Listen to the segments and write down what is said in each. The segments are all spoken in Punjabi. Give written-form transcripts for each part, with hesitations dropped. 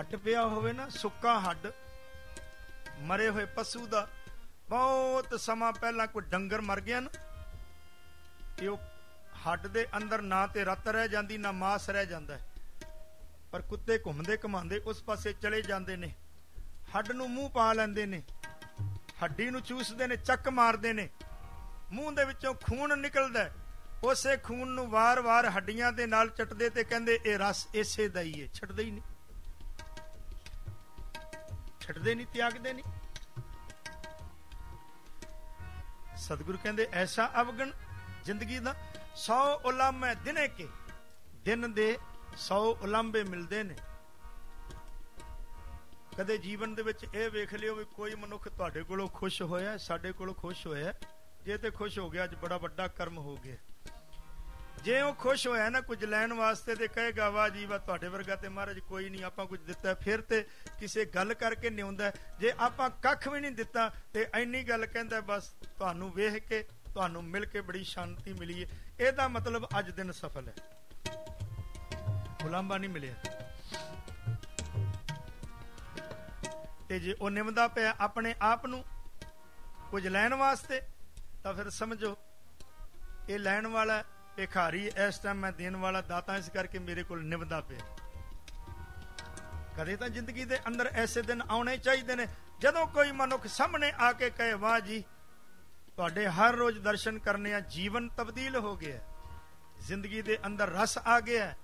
ਹੱਡ ਪਿਆ ਹੋਵੇ ਨਾ, ਸੁੱਕਾ ਹੱਡ ਮਰੇ ਹੋਏ ਪਸ਼ੂ ਦਾ, ਬਹੁਤ ਸਮਾਂ ਪਹਿਲਾਂ ਕੋਈ ਡੰਗਰ ਮਰ ਗਿਆ ਨਾ, ਤੇ ਉਹ ਹੱਡ ਦੇ ਅੰਦਰ ਨਾ ਤੇ ਰੱਤ ਰਹਿ ਜਾਂਦੀ ਨਾ ਮਾਸ ਰਹਿ ਜਾਂਦਾ, ਪਰ ਕੁੱਤੇ ਘੁੰਮਦੇ ਘੁਮਾਉਂਦੇ ਉਸ ਪਾਸੇ ਚਲੇ ਜਾਂਦੇ ਨੇ, ਹੱਡ ਨੂੰ ਮੂੰਹ ਪਾ ਲੈਂਦੇ ਨੇ, ਹੱਡੀ ਨੂੰ ਚੂਸਦੇ ਨੇ, ਚੱਕ ਮਾਰਦੇ ਨੇ, ਮੂੰਹ ਦੇ ਵਿੱਚੋਂ ਖੂਨ ਨਿਕਲਦਾ, ਉਸੇ ਖੂਨ ਨੂੰ ਵਾਰ-ਵਾਰ ਹੱਡੀਆਂ ਦੇ ਨਾਲ ਚਟਦੇ ਤੇ ਕਹਿੰਦੇ ਇਹ ਰਸ ਇਸੇ ਦਾ ਹੀ ਹੈ। ਛੱਡਦੇ ਹੀ ਨਹੀਂ, ਛੱਡਦੇ ਨਹੀਂ, ਤਿਆਗਦੇ ਨਹੀਂ। ਸਤਿਗੁਰੂ ਕਹਿੰਦੇ ਐਸਾ ਅਵਗਣ ਜ਼ਿੰਦਗੀ ਦਾ 100 ਉਲਾਮੇ ਦਿਨੇ ਕੇ, ਦਿਨ ਦੇ 100 ਉਲਾਂਭੇ ਮਿਲਦੇ ਨੇ। ਕਦੇ ਜੀਵਨ ਦੇ ਵਿੱਚ ਇਹ ਵੇਖ ਲਿਓ ਵੀ ਕੋਈ ਮਨੁੱਖ ਤੁਹਾਡੇ ਕੋਲੋਂ ਖੁਸ਼ ਹੋਇਆ, ਸਾਡੇ ਕੋਲੋਂ ਖੁਸ਼ ਹੋਇਆ, ਜੇ ਤੇ ਖੁਸ਼ ਹੋ ਗਿਆ ਅੱਜ ਬੜਾ ਵੱਡਾ ਕਰਮ ਹੋ ਗਿਆ। ਜੇ ਉਹ ਖੁਸ਼ ਹੋਇਆ ਨਾ ਕੁਝ ਲੈਣ ਵਾਸਤੇ ਤੇ ਕਹੇਗਾ ਵਾਹ ਜੀ ਵਾਹ ਤੁਹਾਡੇ ਵਰਗਾ ਤੇ ਮਹਾਰਾਜ ਕੋਈ ਨਹੀਂ, ਆਪਾਂ ਕੁਝ ਦਿੱਤਾ, ਫਿਰ ਤੇ ਕਿਸੇ ਗੱਲ ਕਰਕੇ ਨਿਉਂਦਾ। ਜੇ ਆਪਾਂ ਕੱਖ ਵੀ ਨਹੀਂ ਦਿੱਤਾ ਤੇ ਇੰਨੀ ਗੱਲ ਕਹਿੰਦਾ ਬਸ ਤੁਹਾਨੂੰ ਵੇਖ ਕੇ, ਤੁਹਾਨੂੰ ਮਿਲ ਕੇ ਬੜੀ ਸ਼ਾਂਤੀ ਮਿਲੀ ਹੈ, ਇਹਦਾ ਮਤਲਬ ਅੱਜ ਦਿਨ ਸਫਲ ਹੈ, ਉਲਾਂਭਾ ਨਹੀਂ ਮਿਲਿਆ। ਤੇ ਜੇ ਉਹ ਨਿਮਦਾ ਪਿਆ ਆਪਣੇ ਆਪ ਨੂੰ ਕੁਝ ਲੈਣ ਵਾਸਤੇ ਤਾਂ ਫਿਰ ਸਮਝੋ ਇਹ ਲੈਣ ਵਾਲਾ ਭਿਖਾਰੀ, ਇਸ ਟਾਈਮ ਮੈਂ ਦੇਣ ਵਾਲਾ ਦਾਤਾ, ਇਸ ਕਰਕੇ ਮੇਰੇ ਕੋਲ ਨਿਮਦਾ ਪਿਆ। ਕਦੇ ਤਾਂ ਜ਼ਿੰਦਗੀ ਦੇ ਅੰਦਰ ਐਸੇ ਦਿਨ ਆਉਣੇ ਚਾਹੀਦੇ ਨੇ ਜਦੋਂ ਕੋਈ ਮਨੁੱਖ ਸਾਹਮਣੇ ਆ ਕੇ ਕਹੇ ਵਾਹ ਜੀ ਤੁਹਾਡੇ ਹਰ ਰੋਜ਼ ਦਰਸ਼ਨ ਕਰਨੇ ਆ, ਜੀਵਨ ਤਬਦੀਲ ਹੋ ਗਿਆ, ਜ਼ਿੰਦਗੀ ਦੇ ਅੰਦਰ ਰਸ ਆ ਗਿਆ।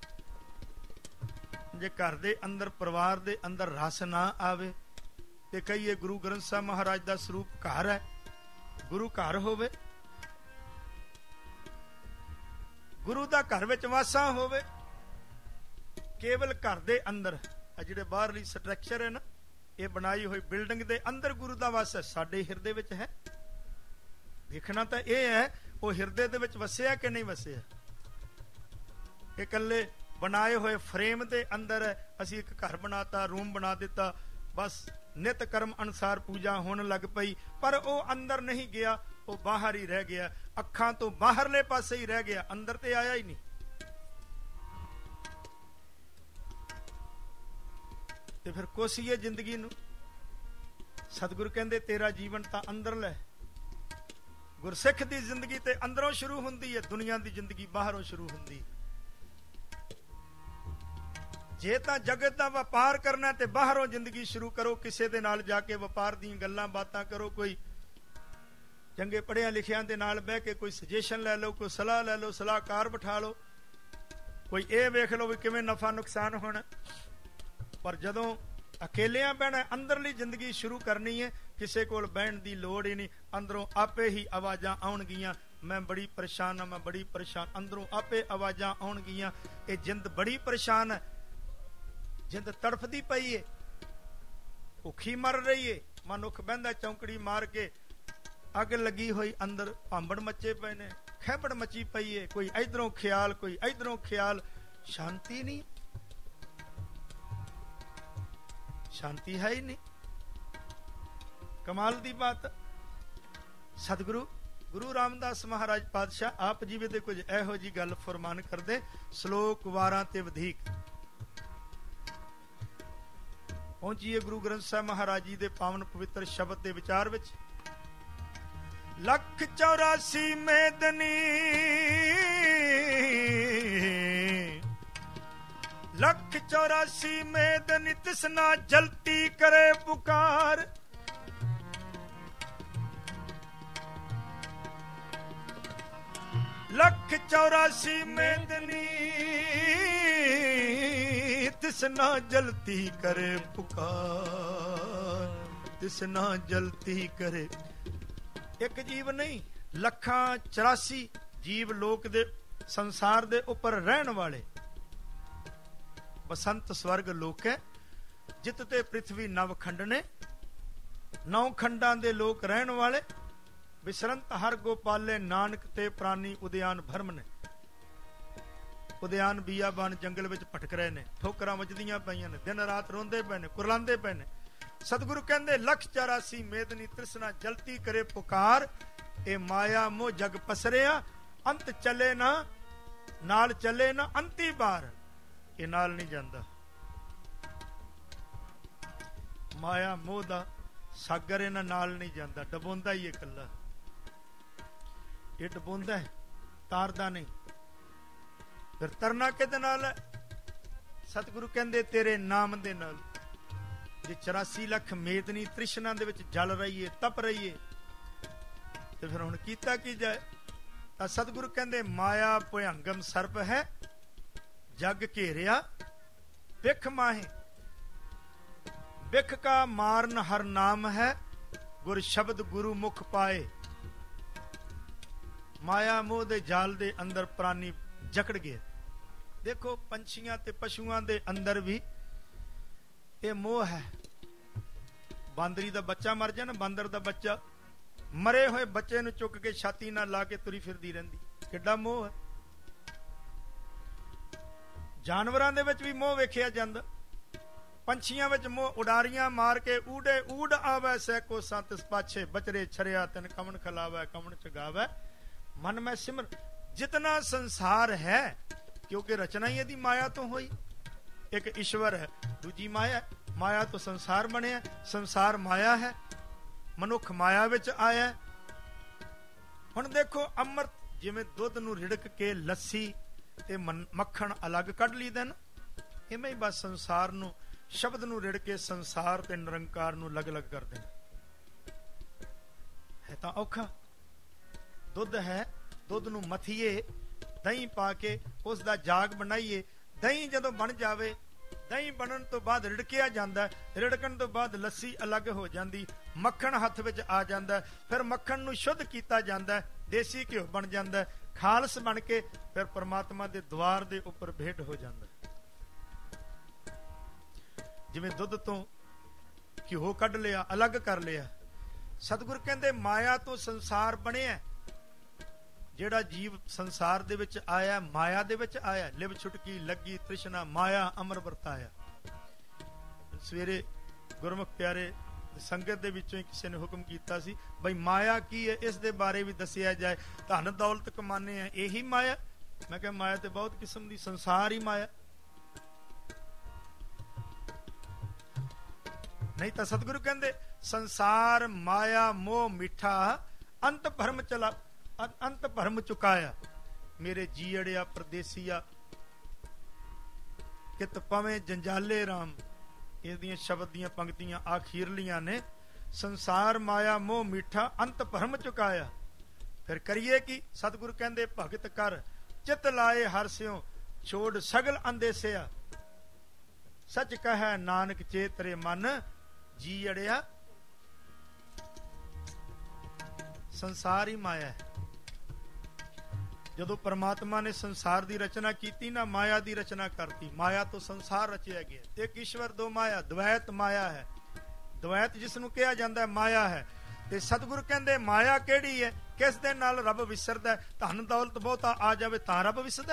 ਜੇ ਘਰ ਦੇ ਅੰਦਰ, ਪਰਿਵਾਰ ਦੇ ਅੰਦਰ ਰਸ ਨਾ ਆਵੇ ਤੇ ਕਹੀਏ ਗੁਰੂ ਗ੍ਰੰਥ ਸਾਹਿਬ ਮਹਾਰਾਜ ਦਾ ਸਰੂਪ ਘਰ ਹੈ, ਗੁਰੂ ਘਰ ਹੋਵੇ, ਗੁਰੂ ਦਾ ਘਰ ਵਿੱਚ ਵਾਸਾ ਹੋਵੇ, ਕੇਵਲ ਘਰ ਦੇ ਅੰਦਰ ਜਿਹੜੇ ਬਾਹਰਲੀ ਸਟਰਕਚਰ ਹੈ ਨਾ, ਇਹ ਬਣਾਈ ਹੋਈ ਬਿਲਡਿੰਗ ਦੇ ਅੰਦਰ ਗੁਰੂ ਦਾ ਵਾਸਾ ਸਾਡੇ ਹਿਰਦੇ ਵਿੱਚ ਹੈ। ਦੇਖਣਾ ਤਾਂ ਇਹ ਹੈ ਉਹ ਹਿਰਦੇ ਦੇ ਵਿੱਚ ਵਸਿਆ ਕਿ ਨਹੀਂ ਵਸਿਆ। ਇਹ ਇਕੱਲੇ ਬਣਾਏ ਹੋਏ ਫਰੇਮ ਦੇ ਅੰਦਰ ਅਸੀਂ ਇੱਕ ਘਰ ਬਣਾਤਾ, ਰੂਮ ਬਣਾ ਦਿੱਤਾ, ਬਸ ਨਿਤ ਕਰਮ ਅਨੁਸਾਰ ਪੂਜਾ ਹੋਣ ਲੱਗ ਪਈ, ਪਰ ਉਹ ਅੰਦਰ ਨਹੀਂ ਗਿਆ, ਉਹ ਬਾਹਰ ਹੀ ਰਹਿ ਗਿਆ, ਅੱਖਾਂ ਤੋਂ ਬਾਹਰਲੇ ਪਾਸੇ ਹੀ ਰਹਿ ਗਿਆ, ਅੰਦਰ ਤੇ ਆਇਆ ਹੀ ਨਹੀਂ। ਤੇ ਫਿਰ ਕੋਸੀਏ ਜ਼ਿੰਦਗੀ ਨੂੰ। ਸਤਿਗੁਰੂ ਕਹਿੰਦੇ ਤੇਰਾ ਜੀਵਨ ਤਾਂ ਅੰਦਰਲਾ ਹੈ। ਗੁਰਸਿੱਖ ਦੀ ਜ਼ਿੰਦਗੀ ਤੇ ਅੰਦਰੋਂ ਸ਼ੁਰੂ ਹੁੰਦੀ ਹੈ, ਦੁਨੀਆ ਦੀ ਜ਼ਿੰਦਗੀ ਬਾਹਰੋਂ ਸ਼ੁਰੂ ਹੁੰਦੀ ਹੈ। ਜੇ ਤਾਂ ਜਗਤ ਦਾ ਵਪਾਰ ਕਰਨਾ ਤੇ ਬਾਹਰੋਂ ਜ਼ਿੰਦਗੀ ਸ਼ੁਰੂ ਕਰੋ, ਕਿਸੇ ਦੇ ਨਾਲ ਜਾ ਕੇ ਵਪਾਰ ਦੀਆਂ ਗੱਲਾਂ ਬਾਤਾਂ ਕਰੋ, ਕੋਈ ਚੰਗੇ ਪੜ੍ਹਿਆਂ ਲਿਖਿਆਂ ਦੇ ਨਾਲ ਬਹਿ ਕੇ ਕੋਈ ਸੁਜੈਸ਼ਨ ਲੈ ਲਓ, ਕੋਈ ਸਲਾਹ ਲੈ ਲਓ, ਸਲਾਹਕਾਰ ਬਿਠਾ ਲਓ, ਕੋਈ ਇਹ ਵੇਖ ਲਓ ਵੀ ਕਿਵੇਂ ਨਫਾ ਨੁਕਸਾਨ ਹੋਣਾ। ਪਰ ਜਦੋਂ ਅਕੇਲਿਆਂ ਬਹਿਣਾ, ਅੰਦਰਲੀ ਜ਼ਿੰਦਗੀ ਸ਼ੁਰੂ ਕਰਨੀ ਹੈ, ਕਿਸੇ ਕੋਲ ਬਹਿਣ ਦੀ ਲੋੜ ਹੀ ਨਹੀਂ, ਅੰਦਰੋਂ ਆਪੇ ਹੀ ਆਵਾਜ਼ਾਂ ਆਉਣਗੀਆਂ, ਮੈਂ ਬੜੀ ਪਰੇਸ਼ਾਨ ਹਾਂ, ਮੈਂ ਬੜੀ ਪਰੇਸ਼ਾਨ, ਅੰਦਰੋਂ ਆਪੇ ਆਵਾਜ਼ਾਂ ਆਉਣਗੀਆਂ, ਇਹ ਜਿੰਦ ਬੜੀ ਪਰੇਸ਼ਾਨ ਹੈ, ਜਿੰਦ ਤੜਫਦੀ ਪਈ ਏ, ਭੁੱਖੀ ਮਰ ਰਹੀ ਏ। ਮਨੁੱਖ ਬਹਿੰਦਾ ਚੌਂਕੜੀ ਮਾਰ ਕੇ, ਅੱਗ ਲੱਗੀ ਹੋਈ, ਅੰਦਰ ਭਾਂਬੜ ਮੱਚੇ ਪਏ ਨੇ, ਖੈਬੜ ਮੱਚੀ ਪਈ ਏ, ਕੋਈ ਇਧਰੋਂ ਖਿਆਲ, ਕੋਈ ਇਧਰੋਂ ਖਿਆਲ, ਸ਼ਾਂਤੀ ਨਹੀਂ, ਸ਼ਾਂਤੀ ਹੈ ਹੀ ਨਹੀਂ। ਕਮਾਲ ਦੀ ਬਾਤ। ਸਤਿਗੁਰੂ ਗੁਰੂ ਰਾਮਦਾਸ ਮਹਾਰਾਜ ਪਾਤਸ਼ਾਹ ਆਪ ਜੀ ਦੇ ਕੁਝ ਇਹੋ ਜੀ ਗੱਲ ਫਰਮਾਨ ਕਰਦੇ, ਸ਼ਲੋਕ ਵਾਰਾਂ ਤੇ ਵਧੇਕ। ਪਹੁੰਚੀਏ ਗੁਰੂ ਗ੍ਰੰਥ ਸਾਹਿਬ ਮਹਾਰਾਜ ਜੀ ਦੇ ਪਾਵਨ ਪਵਿੱਤਰ ਸ਼ਬਦ ਦੇ ਵਿਚਾਰ ਵਿੱਚ। ਲੱਖ 84 ਮੇਦਨੀ, ਲੱਖ 84 ਮੇਦਨੀ, ਤਿਸਨਾ ਜਲਤੀ ਕਰੇ ਪੁਕਾਰ। ਲੱਖ 84 ਮੇਦਨੀ, ਤਿਸਨਾ ਜਲਤੀ ਕਰੇ ਪੁਕਾਰ, ਤਿਸਨਾ ਜਲਤੀ ਕਰੇ। ਇੱਕ ਜੀਵ ਨਹੀਂ, ਲੱਖਾਂ 84 ਜੀਵ ਲੋਕ ਦੇ ਸੰਸਾਰ ਦੇ ਉੱਪਰ ਰਹਿਣ ਵਾਲੇ। ਬਸੰਤ ਸਵਰਗ ਲੋਕ ਹੈ, ਜਿਤ ਤੇ ਪ੍ਰਿਥਵੀ ਨਵ ਖੰਡ ਨੇ, 9 ਖੰਡਾਂ ਦੇ ਲੋਕ ਰਹਿਣ ਵਾਲੇ। ਵਿਸਰੰਤ ਹਰ ਗੋਪਾਲੇ, ਨਾਨਕ ਤੇ ਪ੍ਰਾਨੀ ਉਦਿਆਨ ਭਰਮ ਨੇ। ਉਦਿਆਨ ਬੀਆਬਾਨ ਜੰਗਲ ਵਿੱਚ ਭਟਕ ਰਹੇ ਨੇ, ਠੋਕਰਾਂ ਵੱਜਦੀਆਂ ਪਈਆਂ ਨੇ, ਦਿਨ ਰਾਤ ਰੋਂਦੇ ਪਏ ਨੇ, ਕੁਰਲਾਉਂਦੇ ਪਏ ਨੇ। ਸਤਿਗੁਰੂ ਕਹਿੰਦੇ ਲੱਖ 84 ਮੇਦਨੀ, ਤ੍ਰਿਸ਼ਨਾ ਜਲਤੀ ਕਰੇ ਪੁਕਾਰ। ਇਹ ਮਾਇਆ ਮੋਹ ਜਗ ਪਸਰਿਆ, ਅੰਤ ਚੱਲੇ ਨਾ, ਨਾਲ ਚੱਲੇ ਨਾ ਅੰਤੀ ਬਾਰ। ਇਹ ਨਾਲ ਨਹੀਂ ਜਾਂਦਾ। ਮਾਇਆ ਮੋਹ ਦਾ ਸਾਗਰ ਇਹਨਾਂ ਨਾਲ ਨਹੀਂ ਜਾਂਦਾ, ਡਬੋਂਦਾ ਹੀ ਇਕੱਲਾ। ਇਹ ਡਬੋਂਦਾ ਹੈ, ਤਾਰਦਾ ਨਹੀਂ। ਫਿਰ ਤਰਨਾ ਕਿਹਦੇ ਨਾਲ ਹੈ? ਸਤਿਗੁਰੂ ਕਹਿੰਦੇ ਤੇਰੇ ਨਾਮ ਦੇ ਨਾਲ। ਜੇ 84 ਲੱਖ ਮੇਦਨੀ ਤ੍ਰਿਸ਼ਨਾ ਦੇ ਵਿੱਚ ਜਲ ਰਹੀਏ, ਤਪ ਰਹੀਏ, ਤੇ ਫਿਰ ਹੁਣ ਕੀਤਾ ਕੀ ਜਾਏ? ਤਾਂ ਸਤਿਗੁਰੂ ਕਹਿੰਦੇ ਮਾਇਆ ਭਯੰਗਮ ਸਰਪ ਹੈ, ਜਗ ਘੇਰਿਆ ਬਿਖ ਮਾਹੇ। ਬਿਖ ਕਾ ਮਾਰਨ ਹਰ ਨਾਮ ਹੈ, ਗੁਰ ਸ਼ਬਦ ਗੁਰੂ ਮੁਖ ਪਾਏ। ਮਾਇਆ ਮੋਹ ਦੇ ਜਾਲ ਦੇ ਅੰਦਰ ਪ੍ਰਾਨੀ ਜਕੜ ਗਏ। ਦੇਖੋ ਪੰਛੀਆਂ ਤੇ ਪਸ਼ੂਆਂ ਦੇ ਅੰਦਰ ਵੀ ਇਹ ਮੋਹ ਹੈ। ਬਾਂਦਰੀ ਦਾ ਬੱਚਾ ਮਰ ਜਾਏ ਨਾ, ਬਾਂਦਰ ਦਾ ਬੱਚਾ, ਮਰੇ ਹੋਏ ਬੱਚੇ ਨੂੰ ਚੁੱਕ ਕੇ ਛਾਤੀ ਨਾਲ ਲਾ ਕੇ ਤੁਰੀ ਫਿਰਦੀ ਰਹਿੰਦੀ। ਕਿੱਡਾ ਮੋਹ ਹੈ। ਜਾਨਵਰਾਂ ਦੇ ਵਿੱਚ ਵੀ ਮੋਹ ਵੇਖਿਆ ਜਾਂਦਾ। ਪੰਛੀਆਂ ਵਿੱਚ ਮੋਹ, ਉਡਾਰੀਆਂ ਮਾਰ ਕੇ ਊੜੇ ਊੜ ਆਵੈ ਸੈਕੋ ਸੰਤ ਪਾਛੇ, ਬਚਰੇ ਛਰਿਆ ਤਨ ਕਮਣ ਖਲਾਵੈ ਕਮਣ ਚਗਾਵੈ ਮਨ ਮੈਂ ਸਿਮਰ। ਜਿਤਨਾ ਸੰਸਾਰ ਹੈ, ਕਿਉਂਕਿ ਰਚਨਾ ਹੀ ਇਹਦੀ ਮਾਇਆ ਤੋਂ ਹੋਈ। ਇੱਕ ਈਸ਼ਵਰ ਹੈ, ਦੂਜੀ ਮਾਇਆ। ਮਾਇਆ ਤੋਂ ਸੰਸਾਰ ਬਣਿਆ, ਸੰਸਾਰ ਮਾਇਆ ਹੈ, ਮਨੁੱਖ ਮਾਇਆ ਵਿੱਚ ਆਇਆ। ਹੁਣ ਦੇਖੋ ਅੰਮ੍ਰਿਤ, ਜਿਵੇਂ ਦੁੱਧ ਨੂੰ ਰਿੜਕ ਕੇ ਲੱਸੀ ਤੇ ਮੱਖਣ ਅਲੱਗ ਕੱਢ ਲਈਦਾ ਨਾ, ਇਵੇਂ ਹੀ ਬਸ ਸੰਸਾਰ ਨੂੰ, ਸ਼ਬਦ ਨੂੰ ਰਿੜ ਕੇ ਸੰਸਾਰ ਤੇ ਨਿਰੰਕਾਰ ਨੂੰ ਅਲੱਗ-ਅਲੱਗ ਕਰ ਦੇਣਾ ਹੈ। ਤਾਂ ਔਖਾ। ਦੁੱਧ ਹੈ, ਦੁੱਧ ਨੂੰ ਮਥੀਏ, ਦਹੀਂ ਪਾ ਕੇ ਉਸ ਦਾ ਜਾਗ ਬਣਾਈਏ। ਦਹੀਂ ਜਦੋਂ ਬਣ ਜਾਵੇ, ਦਹੀਂ ਬਣਨ ਤੋਂ ਬਾਅਦ ਰਿੜਕਿਆ ਜਾਂਦਾ, ਰਿੜਕਣ ਤੋਂ ਬਾਅਦ ਲੱਸੀ ਅਲੱਗ ਹੋ ਜਾਂਦੀ, ਮੱਖਣ ਹੱਥ ਵਿੱਚ ਆ ਜਾਂਦਾ, ਫਿਰ ਮੱਖਣ ਨੂੰ ਸ਼ੁੱਧ ਕੀਤਾ ਜਾਂਦਾ, ਦੇਸੀ ਘਿਓ ਬਣ ਜਾਂਦਾ, ਖਾਲਸ ਬਣ ਕੇ ਫਿਰ ਪਰਮਾਤਮਾ ਦੇ ਦੁਆਰ ਦੇ ਉੱਪਰ ਭੇਟ ਹੋ ਜਾਂਦਾ। ਜਿਵੇਂ ਦੁੱਧ ਤੋਂ ਘਿਓ ਕੱਢ ਲਿਆ, ਅਲੱਗ ਕਰ ਲਿਆ। ਸਤਿਗੁਰ ਕਹਿੰਦੇ ਮਾਇਆ ਤੋਂ ਸੰਸਾਰ ਬਣਿਆ। ਜਿਹੜਾ ਜੀਵ ਸੰਸਾਰ ਦੇ ਵਿੱਚ ਆਇਆ, ਮਾਇਆ ਦੇ ਵਿੱਚ ਆਇਆ। ਲਿਵ ਛੁਟਕੀ ਲੱਗੀ ਤ੍ਰਿਸ਼ਨਾ, ਮਾਇਆ ਅਮਰ ਵਰਤਾਇਆ। ਸਵੇਰੇ ਗੁਰਮੁਖ ਪਿਆਰੇ ਸੰਗਤ ਦੇ ਵਿੱਚੋਂ ਕਿਸੇ ਨੇ ਹੁਕਮ ਕੀਤਾ ਸੀ, ਬਈ ਮਾਇਆ ਕੀ ਹੈ, ਇਸ ਦੇ ਬਾਰੇ ਵੀ ਦੱਸਿਆ ਜਾਏ। ਧਨ ਦੌਲਤ ਕਮਾਨੇ ਆ, ਇਹੀ ਮਾਇਆ? ਮੈਂ ਕਿਹਾ ਮਾਇਆ ਤੇ ਬਹੁਤ ਕਿਸਮ ਦੀ, ਸੰਸਾਰ ਹੀ ਮਾਇਆ। ਨਹੀਂ ਤਾਂ ਸਤਿਗੁਰੂ ਕਹਿੰਦੇ ਸੰਸਾਰ ਮਾਇਆ ਮੋਹ ਮਿੱਠਾ, ਅੰਤ ਭਰਮ ਚਲਾ, ਅੰਤ ਭਰਮ ਚੁਕਾਇਆ। ਮੇਰੇ ਜੀੜਿਆ ਪਰਦੇਸੀਆ, ਕਿਤ ਪਵੇਂ ਜੰਜਾਲੇ ਰਾਮ। ਇਹਦੀਆਂ ਸ਼ਬਦ ਦੀਆਂ ਪੰਕਤੀਆਂ ਆਖੀਰਲੀਆਂ ਨੇ। ਸੰਸਾਰ ਮਾਇਆ ਮੋਹ ਮਿੱਠਾ, ਅੰਤ ਭਰਮ ਚੁਕਾਇਆ। ਫਿਰ ਕਰੀਏ ਕੀ? ਸਤਿਗੁਰੂ ਕਹਿੰਦੇ ਭਗਤ ਕਰ ਚਿਤ ਲਾਏ ਹਰ ਸਿਓ, ਛੋੜ ਸਗਲ ਅੰਦੇਸਿਆ। ਸੱਚ ਕਹੈ ਨਾਨਕ ਚੇਤਰੇ ਮਨ, ਜੀ ਅੜਿਆ। ਸੰਸਾਰ ਹੀ ਮਾਇਆ ਹੈ। ਜਦੋਂ ਪਰਮਾਤਮਾ ਨੇ ਸੰਸਾਰ ਦੀ ਰਚਨਾ ਕੀਤੀ ਨਾ, ਮਾਇਆ ਦੀ ਰਚਨਾ ਕਰਤੀ। ਮਾਇਆ ਤੋਂ ਸੰਸਾਰ ਰਚਿਆ ਗਿਆ। ਇੱਕ ਈਸ਼ਵਰ, ਦੋ ਮਾਇਆ, ਦਵੈਤ ਮਾਇਆ ਹੈ। ਦਵੈਤ ਜਿਸ ਨੂੰ ਕਿਹਾ ਜਾਂਦਾ ਮਾਇਆ ਹੈ। ਤੇ ਸਤਿਗੁਰੂ ਕਹਿੰਦੇ ਮਾਇਆ ਕਿਹੜੀ ਹੈ, ਕਿਸ ਦੇ ਨਾਲ ਰੱਬ ਵਿਸਰਦਾ? ਧਨ ਦੌਲਤ ਬਹੁਤਾ ਆ ਜਾਵੇ ਤਾਂ ਰੱਬ ਵਿਸਰਦਾ।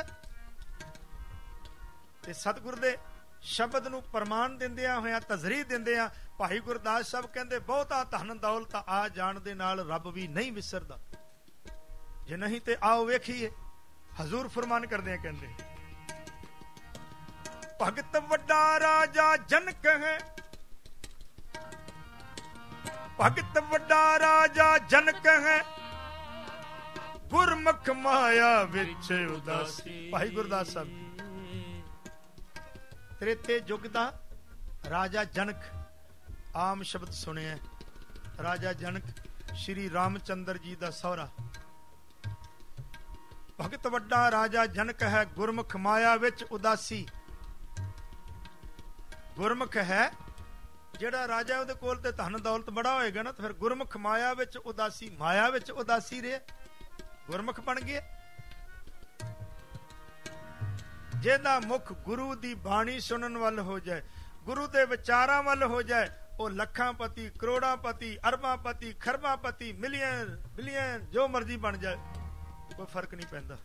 ਤੇ ਸਤਿਗੁਰੂ ਦੇ ਸ਼ਬਦ ਨੂੰ ਪ੍ਰਮਾਣ ਦਿੰਦਿਆਂ ਹੋਇਆਂ, ਤਜ਼ਰੀ ਦਿੰਦਿਆਂ, ਭਾਈ ਗੁਰਦਾਸ ਸਾਹਿਬ ਕਹਿੰਦੇ ਬਹੁਤਾ ਧਨ ਦੌਲਤ ਆ ਜਾਣ ਦੇ ਨਾਲ ਰੱਬ ਵੀ ਨਹੀਂ ਵਿਸਰਦਾ। ਜੇ ਨਹੀਂ ਤੇ ਆਓ ਵੇਖੀਏ। ਹਜ਼ੂਰ ਫਰਮਾਨ ਕਰਦੇ ਆ, ਕਹਿੰਦੇ ਭਗਤ ਵੱਡਾ ਰਾਜਾ ਜਨਕ ਹੈ, ਭਗਤ ਵੱਡਾ ਰਾਜਾ ਜਨਕ ਹੈ, ਗੁਰਮੁਖ ਮਾਇਆ ਵਿੱਚ ਉਦਾਸੀ। ਭਾਈ ਗੁਰਦਾਸ ਸਾਹਿਬ ਤ੍ਰੇਤੇ ਯੁੱਗ ਦਾ ਰਾਜਾ ਜਨਕ, ਆਮ ਸ਼ਬਦ ਸੁਣਿਆ। ਰਾਜਾ ਜਨਕ ਸ਼੍ਰੀ ਰਾਮਚੰਦਰ ਜੀ ਦਾ ਸਹੁਰਾ। ਭਗਤ ਵੱਡਾ ਰਾਜਾ ਜਨਕ ਹੈ, ਗੁਰਮੁਖ ਮਾਇਆ ਵਿੱਚ ਉਦਾਸੀ। ਗੁਰਮੁਖ ਹੈ ਜਿਹੜਾ ਰਾਜਾ, ਉਹਦੇ ਕੋਲ ਤੇ ਧਨ ਦੌਲਤ ਬੜਾ ਹੋਏਗਾ ਨਾ, ਤਾਂ ਫਿਰ ਗੁਰਮੁਖ ਮਾਇਆ ਵਿੱਚ ਉਦਾਸੀ। ਮਾਇਆ ਵਿੱਚ ਉਦਾਸੀ ਰਹੇ, ਗੁਰਮੁਖ ਬਣ ਗਏ। ਜਿਹਦਾ ਮੁਖ ਗੁਰੂ ਦੀ ਬਾਣੀ ਸੁਣਨ ਵੱਲ ਹੋ ਜਾਏ, ਗੁਰੂ ਦੇ ਵਿਚਾਰਾਂ ਵੱਲ ਹੋ ਜਾਏ, ਉਹ ਲੱਖਾਂ ਪਤੀ, ਕਰੋੜਾਂ ਪਤੀ, ਅਰਬਾਂ ਪਤੀ, ਖਰਬਾਂ ਪਤੀ, ਮਿਲੀਅਨ ਬਿਲੀਅਨ, ਜੋ ਮਰਜ਼ੀ ਬਣ ਜਾਏ, ਕੋਈ ਫਰਕ ਨਹੀਂ ਪੈਂਦਾ।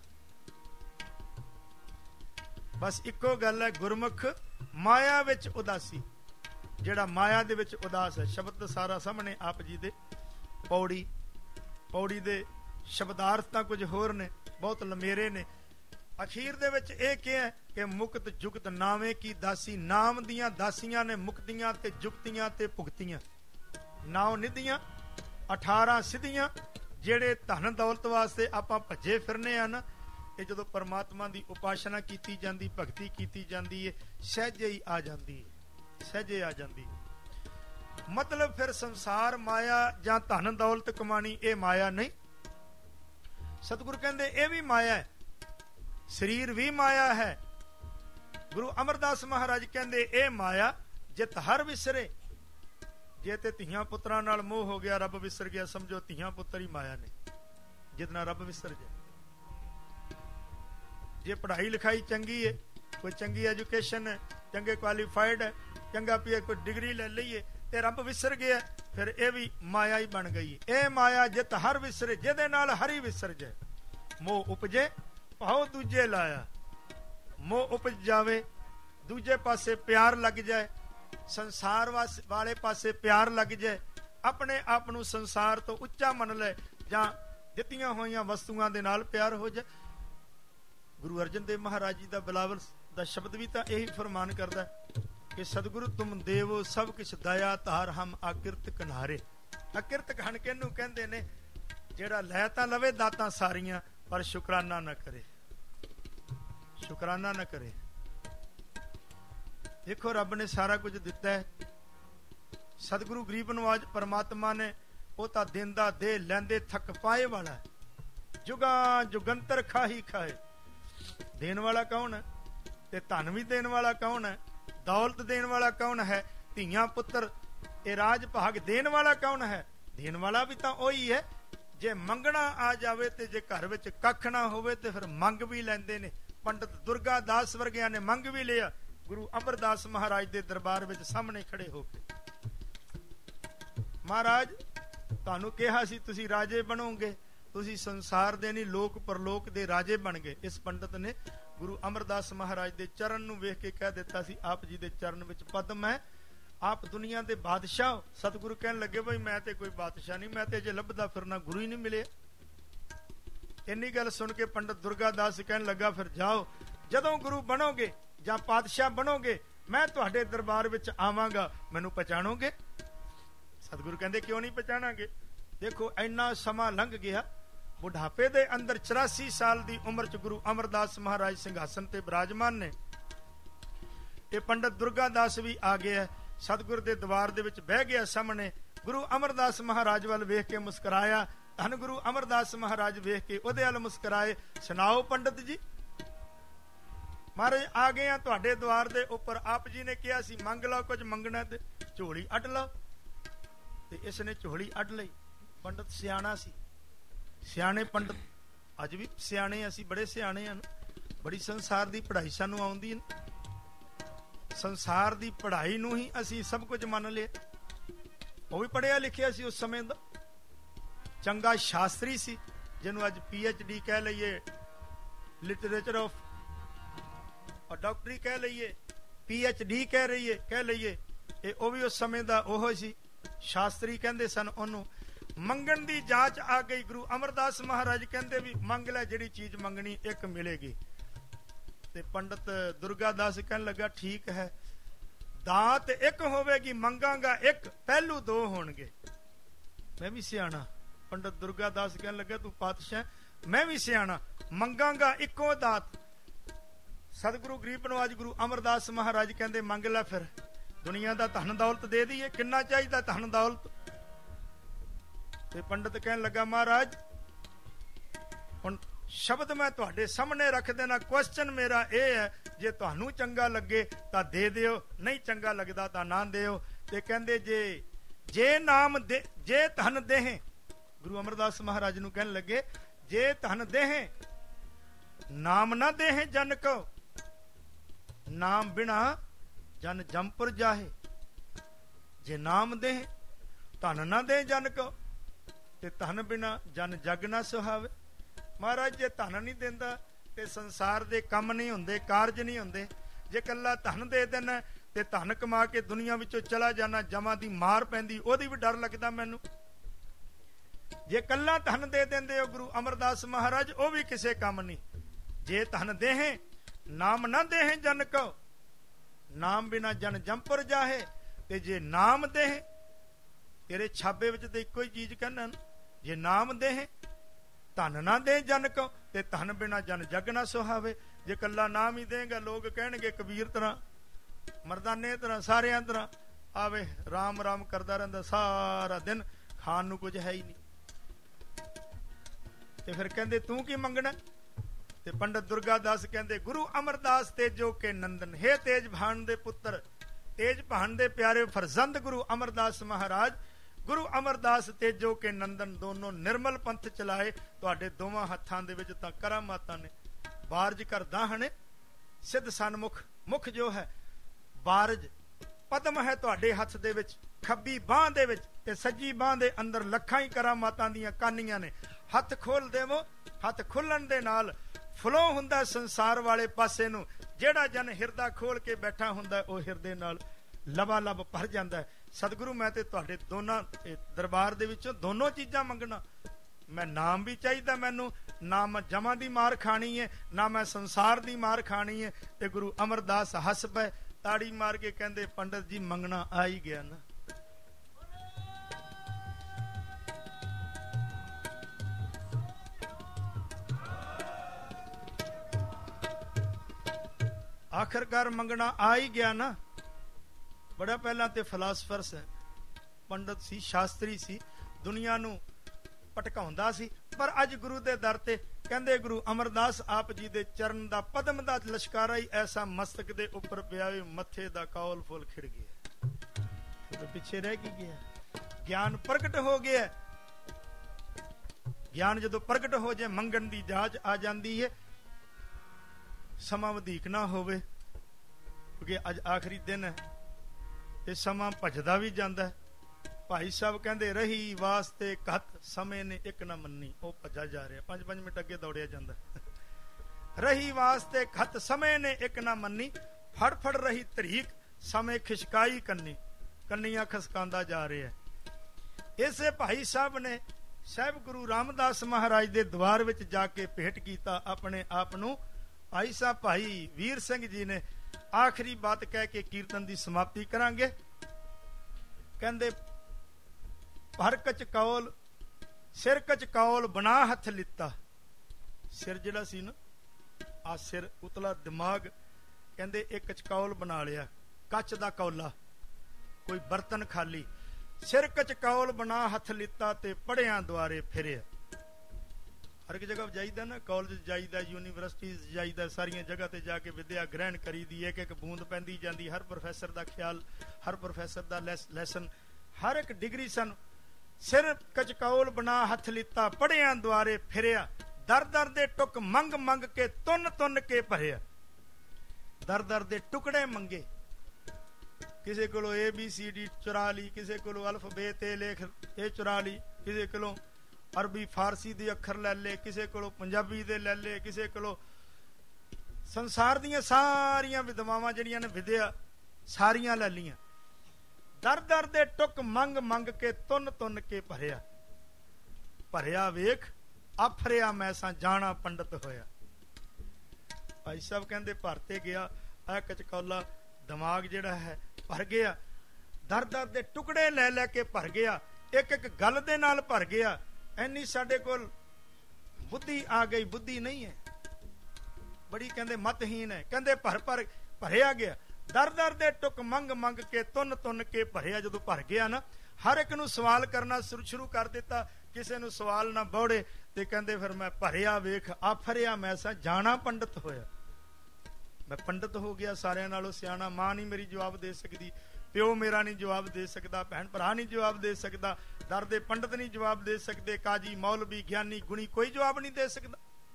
ਬਸ ਇੱਕੋ ਗੱਲ ਹੈ, ਗੁਰਮੁਖ ਮਾਇਆ ਵਿੱਚ ਉਦਾਸੀ। ਜਿਹੜਾ ਮਾਇਆ ਦੇ ਵਿੱਚ ਉਦਾਸ ਹੈ। ਸ਼ਬਦ ਸਾਰਾ ਸਾਹਮਣੇ ਆਪ ਜੀ ਦੇ। ਪੌੜੀ ਦੇ ਸ਼ਬਦਾਰਥ ਤਾਂ ਕੁਝ ਹੋਰ ਨੇ, ਬਹੁਤ ਲੰਮੇਰੇ ਨੇ। ਅਖੀਰ ਦੇ ਵਿੱਚ ਇਹ ਕਿਹਾ ਕਿ ਮੁਕਤ ਜੁਗਤ ਨਾਵੇਂ ਕੀ ਦਾਸੀ, ਨਾਮ ਦੀਆਂ ਦਾਸੀਆਂ ਨੇ ਮੁਕਤੀਆਂ ਤੇ ਜੁਗਤੀਆਂ ਤੇ ਭੁਗਤੀਆਂ। 9 ਨਿਧੀਆਂ 18 ਸਿੱਧੀਆਂ, ਜਿਹੜੇ ਧਨ ਦੌਲਤ ਵਾਸਤੇ ਆਪਾਂ ਭੱਜੇ ਫਿਰਨੇ ਆ ਨਾ, ਇਹ ਜਦੋਂ ਪਰਮਾਤਮਾ ਦੀ ਉਪਾਸਨਾ ਕੀਤੀ ਜਾਂਦੀ, ਭਗਤੀ ਕੀਤੀ ਜਾਂਦੀ ਹੈ, ਸਹਿਜੇ ਹੀ ਆ ਜਾਂਦੀ ਹੈ, ਸਹਿਜੇ ਆ ਜਾਂਦੀ ਹੈ। ਮਤਲਬ ਫਿਰ ਸੰਸਾਰ ਮਾਇਆ ਜਾਂ ਧਨ ਦੌਲਤ ਕਮਾਣੀ ਇਹ ਮਾਇਆ ਨਹੀਂ। ਸਤਿਗੁਰੂ ਕਹਿੰਦੇ ਇਹ ਵੀ ਮਾਇਆ ਹੈ, ਸਰੀਰ ਵੀ ਮਾਇਆ ਹੈ। ਗੁਰੂ ਅਮਰਦਾਸ ਮਹਾਰਾਜ ਕਹਿੰਦੇ ਇਹ ਮਾਇਆ ਜਿਤ ਹਰ ਵਿਸਰੇ। ਜੇ ਤੇ ਧੀਆਂ ਪੁੱਤਰਾਂ ਨਾਲ ਮੋਹ ਹੋ ਗਿਆ, ਰੱਬ ਵਿਸਰ ਗਿਆ, ਸਮਝੋ ਧੀਆਂ ਪੁੱਤਰ ਹੀ ਮਾਇਆ ਨੇ, ਜਿਹਦੇ ਨਾਲ ਰੱਬ ਵਿਸਰ ਜਾਏ। ਜੇ ਪੜ੍ਹਾਈ ਲਿਖਾਈ ਚੰਗੀ ਹੈ, ਕੋਈ ਚੰਗੀ ਐਜੂਕੇਸ਼ਨ ਹੈ, ਚੰਗੇ ਕੁਆਲੀਫਾਈਡ ਹੈ, ਚੰਗਾ ਪੀਏ, ਕੋਈ ਡਿਗਰੀ ਲੈ ਲਈਏ ਤੇ ਰੱਬ ਵਿਸਰ ਗਿਆ, ਫਿਰ ਇਹ ਵੀ ਮਾਇਆ ਹੀ ਬਣ ਗਈ। ਇਹ ਮਾਇਆ ਜਿਤ ਹਰ ਵਿਸਰੇ, ਜਿਹਦੇ ਨਾਲ ਹਰੀ ਵਿਸਰ ਜਾਏ। ਮੋਹ ਉਪਜੇ ਭਾਉ ਦੂਜੇ ਲਾਇਆ, ਮੋਹ ਉਪਜ ਜਾਵੇ, ਦੂਜੇ ਪਾਸੇ ਪਿਆਰ ਲੱਗ ਜਾਏ, ਸੰਸਾਰ ਵਾਲੇ ਪਾਸੇ ਪਿਆਰ ਲੱਗ ਜਾਏ, ਆਪਣੇ ਆਪ ਨੂੰ ਸੰਸਾਰ ਤੋਂ ਉੱਚਾ ਮੰਨ ਲੈ, ਜਾਂ ਦਿੱਤੀਆਂ ਹੋਈਆਂ ਵਸਤੂਆਂ ਦੇ ਨਾਲ ਪਿਆਰ ਹੋ ਜਾਏ। ਗੁਰੂ ਅਰਜਨ ਦੇਵ ਮਹਾਰਾਜ ਜੀ ਦਾ ਬਿਲਾਵਲ ਦਾ ਸ਼ਬਦ ਵੀ ਤਾਂ ਇਹੀ ਫਰਮਾਨ ਕਰਦਾ ਕਿ ਸਤਿਗੁਰੂ ਤੁਮ ਦੇਵੋ ਸਭ ਕਿਛ ਦਇਆ ਧਾਰ, ਹਮ ਆਕਿਰਤ ਕਨਹਾਰੇ। ਆਕਿਰਤ ਘਣ ਕਿਹਨੂੰ ਕਹਿੰਦੇ ਨੇ? ਜਿਹੜਾ ਲੈ ਤਾਂ ਲਵੇ ਦਾਤਾਂ ਸਾਰੀਆਂ, ਪਰ ਸ਼ੁਕਰਾਨਾ ਨਾ ਕਰੇ, ਸ਼ੁਕਰਾਨਾ ਨਾ ਕਰੇ। ਦੇਖੋ ਰੱਬ ਨੇ ਸਾਰਾ ਕੁਝ ਦਿੱਤਾ ਹੈ। ਸਤਿਗੁਰੂ ਗਰੀਬ ਨਵਾਜ ਪਰਮਾਤਮਾ ਨੇ, ਉਹ ਤਾਂ ਦਿੰਦਾ ਦੇ, ਲੈਂਦੇ ਥੱਕ ਪਾਏ ਵਾਲਾ, ਜੁਗਾਂ ਜੁਗੰਤਰ ਖਾਹੀ ਖਾਏ। ਦੇਣ ਵਾਲਾ ਕੌਣ ਹੈ? ਤੇ ਧਨ ਵੀ ਦੇਣ ਵਾਲਾ ਕੌਣ ਹੈ? ਦੌਲਤ ਦੇਣ ਵਾਲਾ ਕੌਣ ਹੈ? ਧੀਆਂ ਪੁੱਤਰ ਇਹ ਰਾਜ ਭਾਗ ਦੇਣ ਵਾਲਾ ਕੌਣ ਹੈ? ਦੇਣ ਵਾਲਾ ਵੀ ਤਾਂ ਉਹੀ ਹੈ। ਜੇ ਮੰਗਣਾ ਆ ਜਾਵੇ ਤੇ ਜੇ ਘਰ ਵਿੱਚ ਕੱਖ ਨਾ ਹੋਵੇ ਤੇ ਫਿਰ ਮੰਗ ਵੀ ਲੈਂਦੇ ਨੇ। ਪੰਡਤ ਦੁਰਗਾ ਦਾਸ ਵਰਗਿਆਂ ਨੇ ਮੰਗ ਵੀ ਲਿਆ ਗੁਰੂ ਅਮਰਦਾਸ ਮਹਾਰਾਜ ਦੇ ਦਰਬਾਰ ਵਿੱਚ ਸਾਹਮਣੇ ਖੜੇ ਹੋ ਕੇ। ਮਹਾਰਾਜ ਤੁਹਾਨੂੰ ਕਿਹਾ ਸੀ ਤੁਸੀਂ ਰਾਜੇ ਬਣੋਗੇ, ਤੁਸੀਂ ਸੰਸਾਰ ਦੇ ਨਹੀਂ ਲੋਕ ਪਰਲੋਕ ਦੇ ਰਾਜੇ ਬਣ ਗਏ। ਇਸ ਪੰਡਤ ਨੇ ਗੁਰੂ ਅਮਰਦਾਸ ਮਹਾਰਾਜ ਦੇ ਚਰਨ ਨੂੰ ਵੇਖ ਕੇ ਕਹਿ ਦਿੱਤਾ ਸੀ, ਆਪ ਜੀ ਦੇ ਚਰਨ ਵਿੱਚ ਪਦਮ ਹੈ, ਆਪ ਦੁਨੀਆ ਦੇ ਬਾਦਸ਼ਾਹ। ਸਤਿਗੁਰੂ ਕਹਿਣ ਲੱਗੇ ਬਈ ਮੈਂ ਤੇ ਕੋਈ ਬਾਦਸ਼ਾਹ ਨਹੀਂ, ਮੈਂ ਤੇ ਜੇ ਲੱਭਦਾ ਫਿਰਨਾ, ਗੁਰੂ ਹੀ ਨਹੀਂ ਮਿਲਿਆ। ਇੰਨੀ ਗੱਲ ਸੁਣ ਕੇ ਪੰਡਤ ਦੁਰਗਾ ਦਾਸ ਕਹਿਣ ਲੱਗਾ ਫਿਰ ਜਾਓ, ਜਦੋਂ ਗੁਰੂ ਬਣੋਗੇ ਜਾਂ ਪਾਤਸ਼ਾਹ ਬਣੋਗੇ ਮੈਂ ਤੁਹਾਡੇ ਦਰਬਾਰ ਵਿੱਚ ਆਵਾਂਗਾ, ਮੈਨੂੰ ਪਛਾਣੋਗੇ? ਸਤਿਗੁਰੂ ਕਹਿੰਦੇ ਕਿਉਂ ਨਹੀਂ ਪਛਾਣਾਂਗੇ। ਦੇਖੋ ਇੰਨਾ ਸਮਾਂ ਲੰਘ ਗਿਆ, ਬੁਢਾਪੇ ਦੇ ਅੰਦਰ 84 ਸਾਲ ਦੀ ਉਮਰ ਚ ਗੁਰੂ ਅਮਰਦਾਸ ਮਹਾਰਾਜ ਸਿੰਘਾਸਨ ਤੇ ਬਿਰਾਜਮਾਨ ਨੇ। ਇਹ ਪੰਡਤ ਦੁਰਗਾ ਦਾਸ ਵੀ ਆ ਗਿਆ, ਸਤਿਗੁਰ ਦੇ ਦਰਬਾਰ ਦੇ ਵਿੱਚ ਬਹਿ ਗਿਆ ਸਾਹਮਣੇ। ਗੁਰੂ ਅਮਰਦਾਸ ਮਹਾਰਾਜ ਵੱਲ ਵੇਖ ਕੇ ਮੁਸਕਰਾਇਆ। ਧੰਨ ਗੁਰੂ ਅਮਰਦਾਸ ਮਹਾਰਾਜ ਵੇਖ ਕੇ ਉਹਦੇ ਵੱਲ ਮੁਸਕਰਾਏ। ਸੁਣਾਓ ਪੰਡਤ ਜੀ। ਮਹਾਰਾਜ ਆ ਗਏ ਆ ਤੁਹਾਡੇ ਦਰਬਾਰ ਦੇ ਉੱਪਰ, ਆਪ ਜੀ ਨੇ ਕਿਹਾ ਸੀ ਮੰਗ ਲਓ, ਕੁਝ ਮੰਗਣਾ ਤੇ ਝੋਲੀ ਅੱਡ ਲਓ। ਤੇ ਇਸ ਨੇ ਝੋਲੀ ਅੱਡ ਲਈ। ਪੰਡਤ ਸਿਆਣਾ ਸੀ, ਸਿਆਣੇ ਪੰਡਤ। ਅੱਜ ਵੀ ਸਿਆਣੇ, ਅਸੀਂ ਬੜੇ ਸਿਆਣੇ ਹਨ, ਬੜੀ ਸੰਸਾਰ ਦੀ ਪੜ੍ਹਾਈ ਸਾਨੂੰ ਆਉਂਦੀ ਹੈ। ਸੰਸਾਰ ਦੀ ਪੜ੍ਹਾਈ ਨੂੰ ਹੀ ਅਸੀਂ ਸਭ ਕੁਝ ਮੰਨ ਲਿਆ। ਉਹ ਵੀ ਪੜ੍ਹਿਆ ਲਿਖਿਆ ਸੀ ਉਸ ਸਮੇਂ ਦਾ, ਚੰਗਾ ਸ਼ਾਸਤਰੀ ਸੀ, ਜਿਹਨੂੰ ਅੱਜ PhD ਕਹਿ ਲਈਏ, ਲਿਟਰੇਚਰ ਆਫ ਡਾਕਟਰੀ ਕਹਿ ਲਈਏ, PhD ਕਹਿ ਲਈਏ, ਇਹ ਉਹ ਵੀ ਉਸ ਸਮੇਂ ਦਾ ਉਹ ਸੀ, ਸ਼ਾਸਤਰੀ ਕਹਿੰਦੇ ਸਨ ਉਹਨੂੰ। ਮੰਗਣ ਦੀ ਜਾਂਚ ਆ ਗਈ। ਗੁਰੂ ਅਮਰਦਾਸ ਮਹਾਰਾਜ ਕਹਿੰਦੇ ਵੀ ਮੰਗ ਲੈ, ਜਿਹੜੀ ਚੀਜ਼ ਮੰਗਣੀ ਇੱਕ ਮਿਲੇਗੀ। ਤੇ ਪੰਡਤ ਦੁਰਗਾ ਦਾਸ ਕਹਿਣ ਲੱਗਾ ਠੀਕ ਹੈ, ਦਾਤ ਇੱਕ ਹੋਵੇਗੀ, ਮੰਗਾਂਗਾ ਇੱਕ, ਪਹਿਲੂ 2 ਹੋਣਗੇ। ਮੈਂ ਵੀ ਸਿਆਣਾ। ਪੰਡਤ ਦੁਰਗਾ ਦਾਸ ਕਹਿਣ ਲੱਗਾ ਤੂੰ ਪਾਤਸ਼ਾਹ, ਮੈਂ ਵੀ ਸਿਆਣਾ, ਮੰਗਾਂਗਾ ਇੱਕੋ ਦਾਤ। ਸਤਿਗੁਰੂ ਗਰੀਬ ਨਵਾਜ ਗੁਰੂ ਅਮਰਦਾਸ ਮਹਾਰਾਜ ਕਹਿੰਦੇ ਮੰਗ ਲੈ, ਫਿਰ ਦੁਨੀਆ ਦਾ ਧਨ ਦੌਲਤ ਦੇ ਦਈਏ, ਕਿੰਨਾ ਚਾਹੀਦਾ ਧਨ ਦੌਲਤ? ਤੇ ਪੰਡਤ ਕਹਿਣ ਲੱਗਾ ਮਹਾਰਾਜ ਹੁਣ ਸ਼ਬਦ ਮੈਂ ਤੁਹਾਡੇ ਸਾਹਮਣੇ ਰੱਖ ਦੇਣਾ, ਕੁਐਸਚਨ ਮੇਰਾ ਇਹ ਹੈ, ਜੇ ਤੁਹਾਨੂੰ ਚੰਗਾ ਲੱਗੇ ਤਾਂ ਦੇ ਦਿਓ, ਨਹੀਂ ਚੰਗਾ ਲੱਗਦਾ ਤਾਂ ਨਾ ਦਿਓ। ਤੇ ਕਹਿੰਦੇ ਜੇ ਨਾਮ ਦੇ, ਜੇ ਧਨ ਦੇਹ, ਗੁਰੂ ਅਮਰਦਾਸ ਮਹਾਰਾਜ ਨੂੰ ਕਹਿਣ ਲੱਗੇ ਜੇ ਧਨ ਦੇਹ ਨਾਮ ਨਾ ਦੇਹ ਜਨ ਕੋ, ਨਾਮ ਬਿਨਾ ਜਨ ਜੰਪੁਰ ਜਾਹੇ। ਜੇ ਨਾਮ ਦੇਹ ਧਨ ਨਾ ਦੇ ਜਨ ਕੋ, ਤੇ ਧਨ ਬਿਨਾ ਜਨ ਜਗ ਨਾ ਸੁਹਾਵੇ। ਮਹਾਰਾਜ ਜੇ ਧਨ ਨਹੀਂ ਦਿੰਦਾ ਤੇ ਸੰਸਾਰ ਦੇ ਕੰਮ ਨਹੀਂ ਹੁੰਦੇ, ਕਾਰਜ ਨਹੀਂ ਹੁੰਦੇ। ਜੇ ਕੱਲਾ ਧਨ ਦੇ ਦੇਣਾ ਤੇ ਧਨ ਕਮਾ ਕੇ ਦੁਨੀਆ ਵਿੱਚੋਂ ਚਲਾ ਜਾਣਾ, ਜਮਾਂ ਦੀ ਮਾਰ ਪੈਂਦੀ, ਉਹਦੀ ਵੀ ਡਰ ਲੱਗਦਾ ਮੈਨੂੰ। ਜੇ ਕੱਲਾ ਧਨ ਦੇ ਦਿੰਦੇ ਹੋ ਗੁਰੂ ਅਮਰਦਾਸ ਮਹਾਰਾਜ, ਉਹ ਵੀ ਕਿਸੇ ਕੰਮ ਨਹੀਂ। ਜੇ ਧਨ ਦੇਹੇ ਨਾਮ ਨਾ ਦੇਹੇ ਜਨ ਕੋ, ਨਾਮ ਬਿਨਾ ਜਨ ਜੰਪੁਰ ਜਾਹੇ। ਤੇ ਜੇ ਨਾਮ ਦੇਹੇ, ਤੇਰੇ ਛਾਬੇ ਵਿੱਚ ਤੇ ਇੱਕੋ ਹੀ ਚੀਜ਼ ਕਹਿਣਾ, ਜੇ ਨਾਮ ਦੇਹੇ ਧਨ ਨਾ ਦੇ ਜਨ ਕੋ, ਤੇ ਧਨ ਬਿਨਾ ਜਨ ਜਗ ਨਾ ਸੁਹਾਵੇ। ਜੇ ਕੱਲਾ ਨਾਮ ਹੀ ਦੇਗਾ, ਲੋਕ ਕਹਿਣਗੇ ਕਬੀਰ ਤਰ੍ਹਾਂ, ਮਰਦਾਨੇ ਤਰ੍ਹਾਂ, ਸਾਰਿਆਂ ਤਰ੍ਹਾਂ ਆਵੇ ਰਾਮ ਰਾਮ ਕਰਦਾ ਰਹਿੰਦਾ ਸਾਰਾ ਦਿਨ, ਖਾਣ ਨੂੰ ਕੁਝ ਹੈ ਹੀ ਨਹੀਂ। ਤੇ ਫਿਰ ਕਹਿੰਦੇ ਤੂੰ ਕੀ ਮੰਗਣਾ? ਤੇ ਪੰਡਤ ਦੁਰਗਾ ਦਾਸ ਕਹਿੰਦੇ ਗੁਰੂ ਅਮਰਦਾਸ ਤੇਜੋ ਕੇ ਨੰਦਨ, ਹੇ ਤੇਜ ਭਾਨ ਦੇ ਪੁੱਤਰ, ਤੇਜ ਭਾਨ ਦੇ ਪਿਆਰੇ ਫਰਜ਼ੰਦ ਗੁਰੂ ਅਮਰਦਾਸ ਮਹਾਰਾਜ, ਗੁਰੂ ਅਮਰਦਾਸ ਤੇਜੋ ਕੇ ਨੰਦਨ, ਦੋਨੋਂ ਨਿਰਮਲ ਪੰਥ ਚਲਾਏ। ਤੁਹਾਡੇ ਦੋਵਾਂ ਹੱਥਾਂ ਦੇ ਵਿੱਚ ਤਾਂ ਕਰਾਮਾਤਾਂ ਨੇ। ਬਾਰਜ ਕਰ ਦਾਹਣੇ ਸਿੱਧ ਸਨਮੁਖ, ਮੁਖ ਜੋ ਹੈ ਬਾਰਜ, ਪਦਮ ਹੈ ਤੁਹਾਡੇ ਹੱਥ ਦੇ ਵਿੱਚ, ਖੱਬੀ ਬਾਹ ਦੇ ਵਿੱਚ ਤੇ ਸੱਜੀ ਬਾਹ ਦੇ ਅੰਦਰ ਲੱਖਾਂ ਹੀ ਕਰਾਮਾਤਾਂ ਦੀਆਂ ਕਾਨੀਆਂ ਨੇ। ਹੱਥ ਖੋਲ ਦੇਵੋ, ਹੱਥ ਖੁੱਲਣ ਦੇ ਨਾਲ ਫਲੋ ਹੁੰਦਾ ਸੰਸਾਰ ਵਾਲੇ ਪਾਸੇ ਨੂੰ। ਜਿਹੜਾ ਜਨ ਹਿਰਦਾ ਖੋਲ ਕੇ ਬੈਠਾ ਹੁੰਦਾ, ਉਹ ਹਿਰਦੇ ਨਾਲ ਲਬਾ ਲਬ ਭਰ ਜਾਂਦਾ। ਸਤਿਗੁਰੂ ਮੈਂ ਤੇ ਤੁਹਾਡੇ ਦੋਨਾਂ ਦਰਬਾਰ ਦੇ ਵਿੱਚੋਂ ਦੋਨੋਂ ਚੀਜ਼ਾਂ ਮੰਗਣਾ। ਮੈਂ ਨਾਮ ਵੀ ਚਾਹੀਦਾ, ਮੈਨੂੰ ਨਾ ਮੈਂ ਜਮਾਂ ਦੀ ਮਾਰ ਖਾਣੀ ਹੈ, ਨਾ ਮੈਂ ਸੰਸਾਰ ਦੀ ਮਾਰ ਖਾਣੀ ਹੈ। ਤੇ ਗੁਰੂ ਅਮਰਦਾਸ ਹੱਸ ਪਏ, ਤਾੜੀ ਮਾਰ ਕੇ ਕਹਿੰਦੇ ਪੰਡਤ ਜੀ ਮੰਗਣਾ ਆ ਹੀ ਗਿਆ ਨਾ। ਆਖਰਕਾਰ ਮੰਗਣਾ ਆ ਹੀ ਗਿਆ ਨਾ। ਬੜਾ ਪਹਿਲਾਂ ਤੇ ਫਿਲਾਸਫਰ ਸੀ, ਪੰਡਤ ਸੀ, ਸ਼ਾਸਤਰੀ ਸੀ, ਦੁਨੀਆ ਨੂੰ ਭਟਕਾਉਂਦਾ ਸੀ। ਪਰ ਅੱਜ ਗੁਰੂ ਦੇ ਦਰ ਤੇ ਕਹਿੰਦੇ ਗੁਰੂ ਅਮਰਦਾਸ ਆਪ ਜੀ ਦੇ ਚਰਨ ਦਾ ਪਦਮ ਦਾ ਲਸ਼ਕਾਰਾ ਹੀ ਐਸਾ ਮਸਤਕ ਦੇ ਉੱਪਰ ਪਿਆ ਵੀ ਮੱਥੇ ਦਾ ਕੌਲ ਫੁੱਲ ਖਿੜ ਗਿਆ, ਤੇ ਪਿੱਛੇ ਰਹਿ ਕੀ ਗਿਆ। ਗਿਆਨ ਪ੍ਰਗਟ ਹੋ ਗਿਆ। ਗਿਆਨ ਜਦੋਂ ਪ੍ਰਗਟ ਹੋ ਜਾਏ, ਮੰਗਣ ਦੀ ਜਾਚ ਆ ਜਾਂਦੀ ਹੈ। ਸਮਾਂ ਵਧੀਕ ਨਾ ਹੋਵੇ, ਕਿਉਂਕਿ ਅੱਜ ਆਖਰੀ ਦਿਨ ਹੈ ਤੇ ਸਮਾਂ ਭੱਜਦਾ ਵੀ ਜਾਂਦਾ ਹੈ। ਭਾਈ ਸਾਹਿਬ ਕਹਿੰਦੇ ਰਹੀ ਵਾਸਤੇ ਘੱਤ, ਸਮੇਂ ਨੇ ਇੱਕ ਨਾ ਮੰਨੀ। ਉਹ ਭੱਜਾ ਜਾ ਰਿਹਾ, 5-5 ਮਿੰਟ ਅੱਗੇ ਦੌੜਿਆ ਜਾਂਦਾ। ਰਹੀ ਵਾਸਤੇ ਘੱਤ, ਸਮੇਂ ਨੇ ਇੱਕ ਨਾ ਮੰਨੀ, ਫੜ ਫੜ ਰਹੀ ਤਰੀਕ, ਸਮੇਂ ਖਿਸਕਾਈ ਕੰਨੀ, ਕੰਨੀਆਂ ਖਸਕਾਉਂਦਾ ਜਾ ਰਿਹਾ। ਇਸੇ ਭਾਈ ਸਾਹਿਬ ਨੇ ਸਾਹਿਬ ਗੁਰੂ ਰਾਮਦਾਸ ਮਹਾਰਾਜ ਦੇ ਦਵਾਰ ਵਿੱਚ ਜਾ ਕੇ ਭੇਟ ਕੀਤਾ ਆਪਣੇ ਆਪ ਨੂੰ। ਭਾਈ ਸਾਹਿਬ ਭਾਈ ਵੀਰ ਸਿੰਘ ਜੀ ਨੇ ਆਖਰੀ ਬਾਤ ਕਹਿ ਕੇ ਕੀਰਤਨ ਦੀ ਸਮਾਪਤੀ ਕਰਾਂਗੇ। ਕਹਿੰਦੇ ਭਰ ਕਚ ਕੌਲ, ਸਿਰ ਕਚ ਕੌਲ ਬਣਾ ਹੱਥ ਲਿੱਤਾ। ਸਿਰ ਜਿਹੜਾ ਸੀ ਨਾ, ਆ ਸਿਰ ਉਤਲਾ ਦਿਮਾਗ, ਕਹਿੰਦੇ ਇੱਕ ਚਕੌਲ ਬਣਾ ਲਿਆ, ਕੱਚ ਦਾ ਕੌਲਾ, ਕੋਈ ਬਰਤਨ ਖਾਲੀ। ਸਿਰ ਕਚ ਕੌਲ ਬਣਾ ਹੱਥ ਲਿੱਤਾ, ਤੇ ਪੜਿਆਂ ਦੁਆਰੇ ਫਿਰਿਆ। ਹਰ ਇੱਕ ਜਗ੍ਹਾ ਜਾਈਦਾ ਨਾ, ਕਾਲਜ ਜਾਈਦਾ, ਯੂਨੀਵਰਸਿਟੀਜ਼ ਜਾਈਦਾ, ਸਾਰੀਆਂ ਜਗ੍ਹਾ ਤੇ ਜਾ ਕੇ ਵਿਦਿਆ ਗ੍ਰਹਿਣ ਕਰੀਦੀ। ਇੱਕ ਇੱਕ ਬੂੰਦ ਪੈਂਦੀ ਜਾਂਦੀ, ਹਰ ਪ੍ਰੋਫੈਸਰ ਦਾ ਖਿਆਲ, ਹਰ ਪ੍ਰੋਫੈਸਰ ਦਾ ਲੈਸਨ, ਹਰ ਇੱਕ ਡਿਗਰੀ ਸਨ। ਸਿਰ ਕਚਕੌਲ ਬਣਾ ਹੱਥ ਲਿੱਤਾ, ਪੜਿਆਂ ਦੁਆਰੇ ਫਿਰਿਆ, ਦਰ ਦਰ ਦੇ ਟੁਕ ਮੰਗ ਮੰਗ ਕੇ ਤੁੰਨ ਤੁੰਨ ਕੇ ਭਰਿਆ। ਦਰ ਦਰ ਦੇ ਟੁਕੜੇ ਮੰਗੇ, ਕਿਸੇ ਕੋਲੋਂ ABCD ਚੁਰਾ ਲਈ, ਕਿਸੇ ਕੋਲੋਂ ਅਲਫਬੇਤ ਲੇਖ ਇਹ ਚੁਰਾ ਲਈ, ਕਿਸੇ ਕੋਲੋਂ ਅਰਬੀ ਫਾਰਸੀ ਦੇ ਅੱਖਰ ਲੈ ਲਏ, ਕਿਸੇ ਕੋਲੋਂ ਪੰਜਾਬੀ ਦੇ ਲੈ ਲਏ, ਕਿਸੇ ਕੋਲੋਂ ਸੰਸਾਰ ਦੀਆਂ ਸਾਰੀਆਂ ਵਿਦਵਾਵਾਂ ਜਿਹੜੀਆਂ ਨੇ ਵਿਦਿਆ ਸਾਰੀਆਂ ਲੈ ਲਈਆਂ। ਦਰ ਦਰ ਦੇ ਟੁਕ ਮੰਗ ਮੰਗ ਕੇ ਤੁੰਨ ਤੁੰਨ ਕੇ ਭਰਿਆ। ਭਰਿਆ ਵੇਖ ਆਫਰਿਆ ਮੈਂ ਸਾਂ ਜਾਣਾ ਪੰਡਤ ਹੋਇਆ। ਭਾਈ ਸਾਹਿਬ ਕਹਿੰਦੇ ਭਰਤੇ ਗਿਆ, ਆ ਕਚਕੌਲਾ ਦਿਮਾਗ ਜਿਹੜਾ ਹੈ ਭਰ ਗਿਆ। ਦਰ ਦਰ ਦੇ ਟੁਕੜੇ ਲੈ ਲੈ ਕੇ ਭਰ ਗਿਆ, ਇੱਕ ਇੱਕ ਗੱਲ ਦੇ ਨਾਲ ਭਰ ਗਿਆ। ਐਨੀ ਸਾਡੇ ਕੋਲ ਬੁੱਧੀ ਆ ਗਈ, ਬੁੱਧੀ ਨਹੀਂ ਹੈ, ਬੜੀ ਕਹਿੰਦੇ ਮਤਹੀਨ ਹੈ। ਕਹਿੰਦੇ ਭਰਿਆ ਗਿਆ। ਦਰ ਦਰ ਦੇ ਟੁਕ ਮੰਗ ਮੰਗ ਕੇ ਤੁੰਨ ਤੁੰਨ ਕੇ ਭਰਿਆ। ਜਦੋਂ ਭਰ ਗਿਆ ਨਾ, ਹਰ ਇੱਕ ਨੂੰ ਸਵਾਲ ਕਰਨਾ ਸ਼ੁਰੂ ਕਰ ਦਿੱਤਾ। ਕਿਸੇ ਨੂੰ ਸਵਾਲ ਨਾ ਬੌੜੇ, ਤੇ ਕਹਿੰਦੇ ਫਿਰ ਮੈਂ ਭਰਿਆ ਵੇਖ ਆਫਰਿਆ ਮੈਂ ਸਾਂ ਜਾਣਾ ਪੰਡਤ ਹੋਇਆ। ਮੈਂ ਪੰਡਤ ਹੋ ਗਿਆ, ਸਾਰਿਆਂ ਨਾਲੋਂ ਸਿਆਣਾ। ਮਾਂ ਨਹੀਂ ਮੇਰੀ ਜਵਾਬ ਦੇ ਸਕਦੀ, ਪਿਓ ਮੇਰਾ ਨਹੀਂ ਜਵਾਬ ਦੇ ਸਕਦਾ, ਭੈਣ ਭਰਾ ਨਹੀਂ ਜਵਾਬ ਦੇ ਸਕਦਾ, ਦਰ ਦੇ ਪੰਡਤ ਨਹੀਂ ਜਵਾਬ ਦੇ ਸਕਦੇ, ਕਾਜੀ ਮੌਲਵੀ ਗਿਆਨੀ ਗੁਣੀ ਕੋਈ ਜਵਾਬ ਨਹੀਂ ਦੇ ਸਕਦਾ।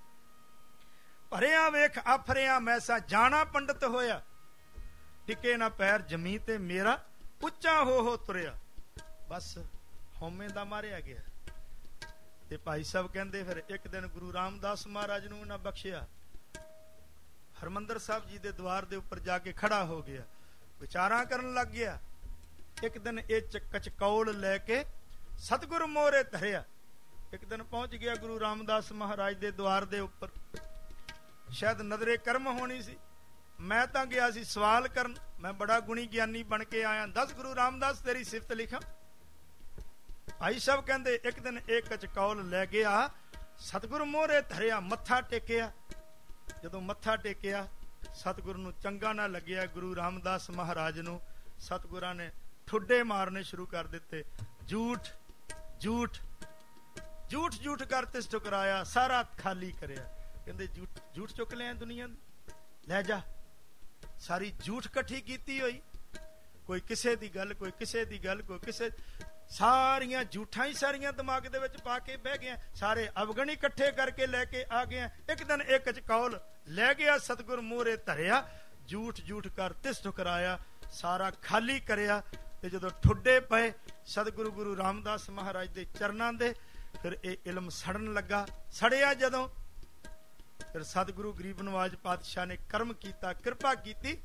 ਭਰਿਆ ਵੇਖ ਆਫਰਿਆ ਮੈਂ ਸਾਂ ਜਾਣਾ ਪੰਡਤ ਹੋਇਆ। ਟਿਕੇ ਨਾ ਪੈਰ ਜਮੀਨ ਤੇ ਮੇਰਾ, ਉੱਚਾ ਹੋ ਤੁਰਿਆ। ਬਸ ਹਉਮੈ ਦਾ ਮਾਰਿਆ ਗਿਆ। ਤੇ ਭਾਈ ਸਾਹਿਬ ਕਹਿੰਦੇ ਫਿਰ ਇੱਕ ਦਿਨ ਗੁਰੂ ਰਾਮਦਾਸ ਮਹਾਰਾਜ ਨੂੰ ਨਾ ਬਖਸ਼ਿਆ। ਹਰਮੰਦਰ ਸਾਹਿਬ ਜੀ ਦੇ ਦਵਾਰ ਦੇ ਉੱਪਰ ਜਾ ਕੇ ਖੜਾ ਹੋ ਗਿਆ, ਵਿਚਾਰਾਂ ਕਰਨ ਲੱਗ ਗਿਆ। ਇੱਕ ਦਿਨ ਇਹ ਕਚਕੌਲ ਲੈ ਕੇ ਸਤਿਗੁਰੂ ਮੋਹਰੇ ਧਰਿਆ। ਇੱਕ ਦਿਨ ਪਹੁੰਚ ਗਿਆ ਗੁਰੂ ਰਾਮਦਾਸ ਮਹਾਰਾਜ ਦੇ ਦਵਾਰ ਦੇ ਉੱਪਰ। ਸ਼ਾਇਦ ਨਜ਼ਰੇ ਕਰਮ ਹੋਣੀ ਸੀ। ਮੈਂ ਤਾਂ ਗਿਆ ਸੀ ਸਵਾਲ ਕਰਨ, ਮੈਂ ਬੜਾ ਗੁਣੀ ਗਿਆਨੀ ਬਣ ਕੇ ਆਇਆ, ਦੱਸ ਗੁਰੂ ਰਾਮਦਾਸ ਤੇਰੀ ਸਿਫਤ ਲਿਖਾਂ। ਭਾਈ ਸਾਹਿਬ ਕਹਿੰਦੇ ਇੱਕ ਦਿਨ ਇੱਕ ਚਕੌਲ ਲੈ ਗਿਆ, ਸਤਿਗੁਰੂ ਮੋਹਰੇ ਧਰਿਆ, ਮੱਥਾ ਟੇਕਿਆ। ਜਦੋਂ ਮੱਥਾ ਟੇਕਿਆ ਸਤਿਗੁਰੂ ਨੂੰ ਚੰਗਾ ਨਾ ਲੱਗਿਆ। ਗੁਰੂ ਰਾਮਦਾਸ ਮਹਾਰਾਜ ਨੂੰ ਸਤਿਗੁਰਾਂ ਨੇ ਠੁੱਡੇ ਮਾਰਨੇ ਸ਼ੁਰੂ ਕਰ ਦਿੱਤੇ। ਝੂਠ ਝੂਠ ਝੂਠ ਝੂਠ ਕਰਤੇ ਠੁਕਰਾਇਆ, ਸਾਰਾ ਖਾਲੀ ਕਰਿਆ। ਕਹਿੰਦੇ ਝੂਠ ਚੁੱਕ ਲਿਆ ਦੁਨੀਆ ਦੀ, ਲੈ ਜਾ। ਸਾਰੀ ਝੂਠ ਇਕੱਠੀ ਕੀਤੀ ਹੋਈ, ਕੋਈ ਕਿਸੇ ਦੀ ਗੱਲ, ਕੋਈ ਕਿਸੇ ਦੀ ਗੱਲ, ਕੋਈ ਕਿਸੇ, ਸਾਰੀਆਂ ਝੂਠਾਂ ਹੀ ਸਾਰੀਆਂ ਦਿਮਾਗ ਦੇ ਵਿੱਚ ਪਾ ਕੇ ਬਹਿ ਗਏ। ਸਾਰੇ ਅਵਗਣ ਇਕੱਠੇ ਕਰਕੇ ਲੈ ਕੇ ਆ ਗਏ। ਇੱਕ ਦਿਨ ਇੱਕ ਚਕੌਲ ਲੈ ਗਿਆ, ਸਤਿਗੁਰ ਮੂਹਰੇ ਧਰਿਆ, ਝੂਠ ਝੂਠ ਕਰ ਤਿਸ ਠੁਕਰਾਇਆ, ਸਾਰਾ ਖਾਲੀ ਕਰਿਆ। ਤੇ ਜਦੋਂ ਠੁੱਡੇ ਪਏ ਸਤਿਗੁਰੂ ਗੁਰੂ ਰਾਮਦਾਸ ਮਹਾਰਾਜ ਦੇ ਚਰਨਾਂ ਦੇ, ਫਿਰ ਇਹ ਇਲਮ ਸੜਨ ਲੱਗਾ। ਸੜਿਆ ਜਦੋਂ, ਫਿਰ ਸਤਿਗੁਰੂ ਗਰੀਬ ਨਵਾਜ ਪਾਤਸ਼ਾਹ ਨੇ ਕਰਮ ਕੀਤਾ, ਕਿਰਪਾ ਕੀਤੀ।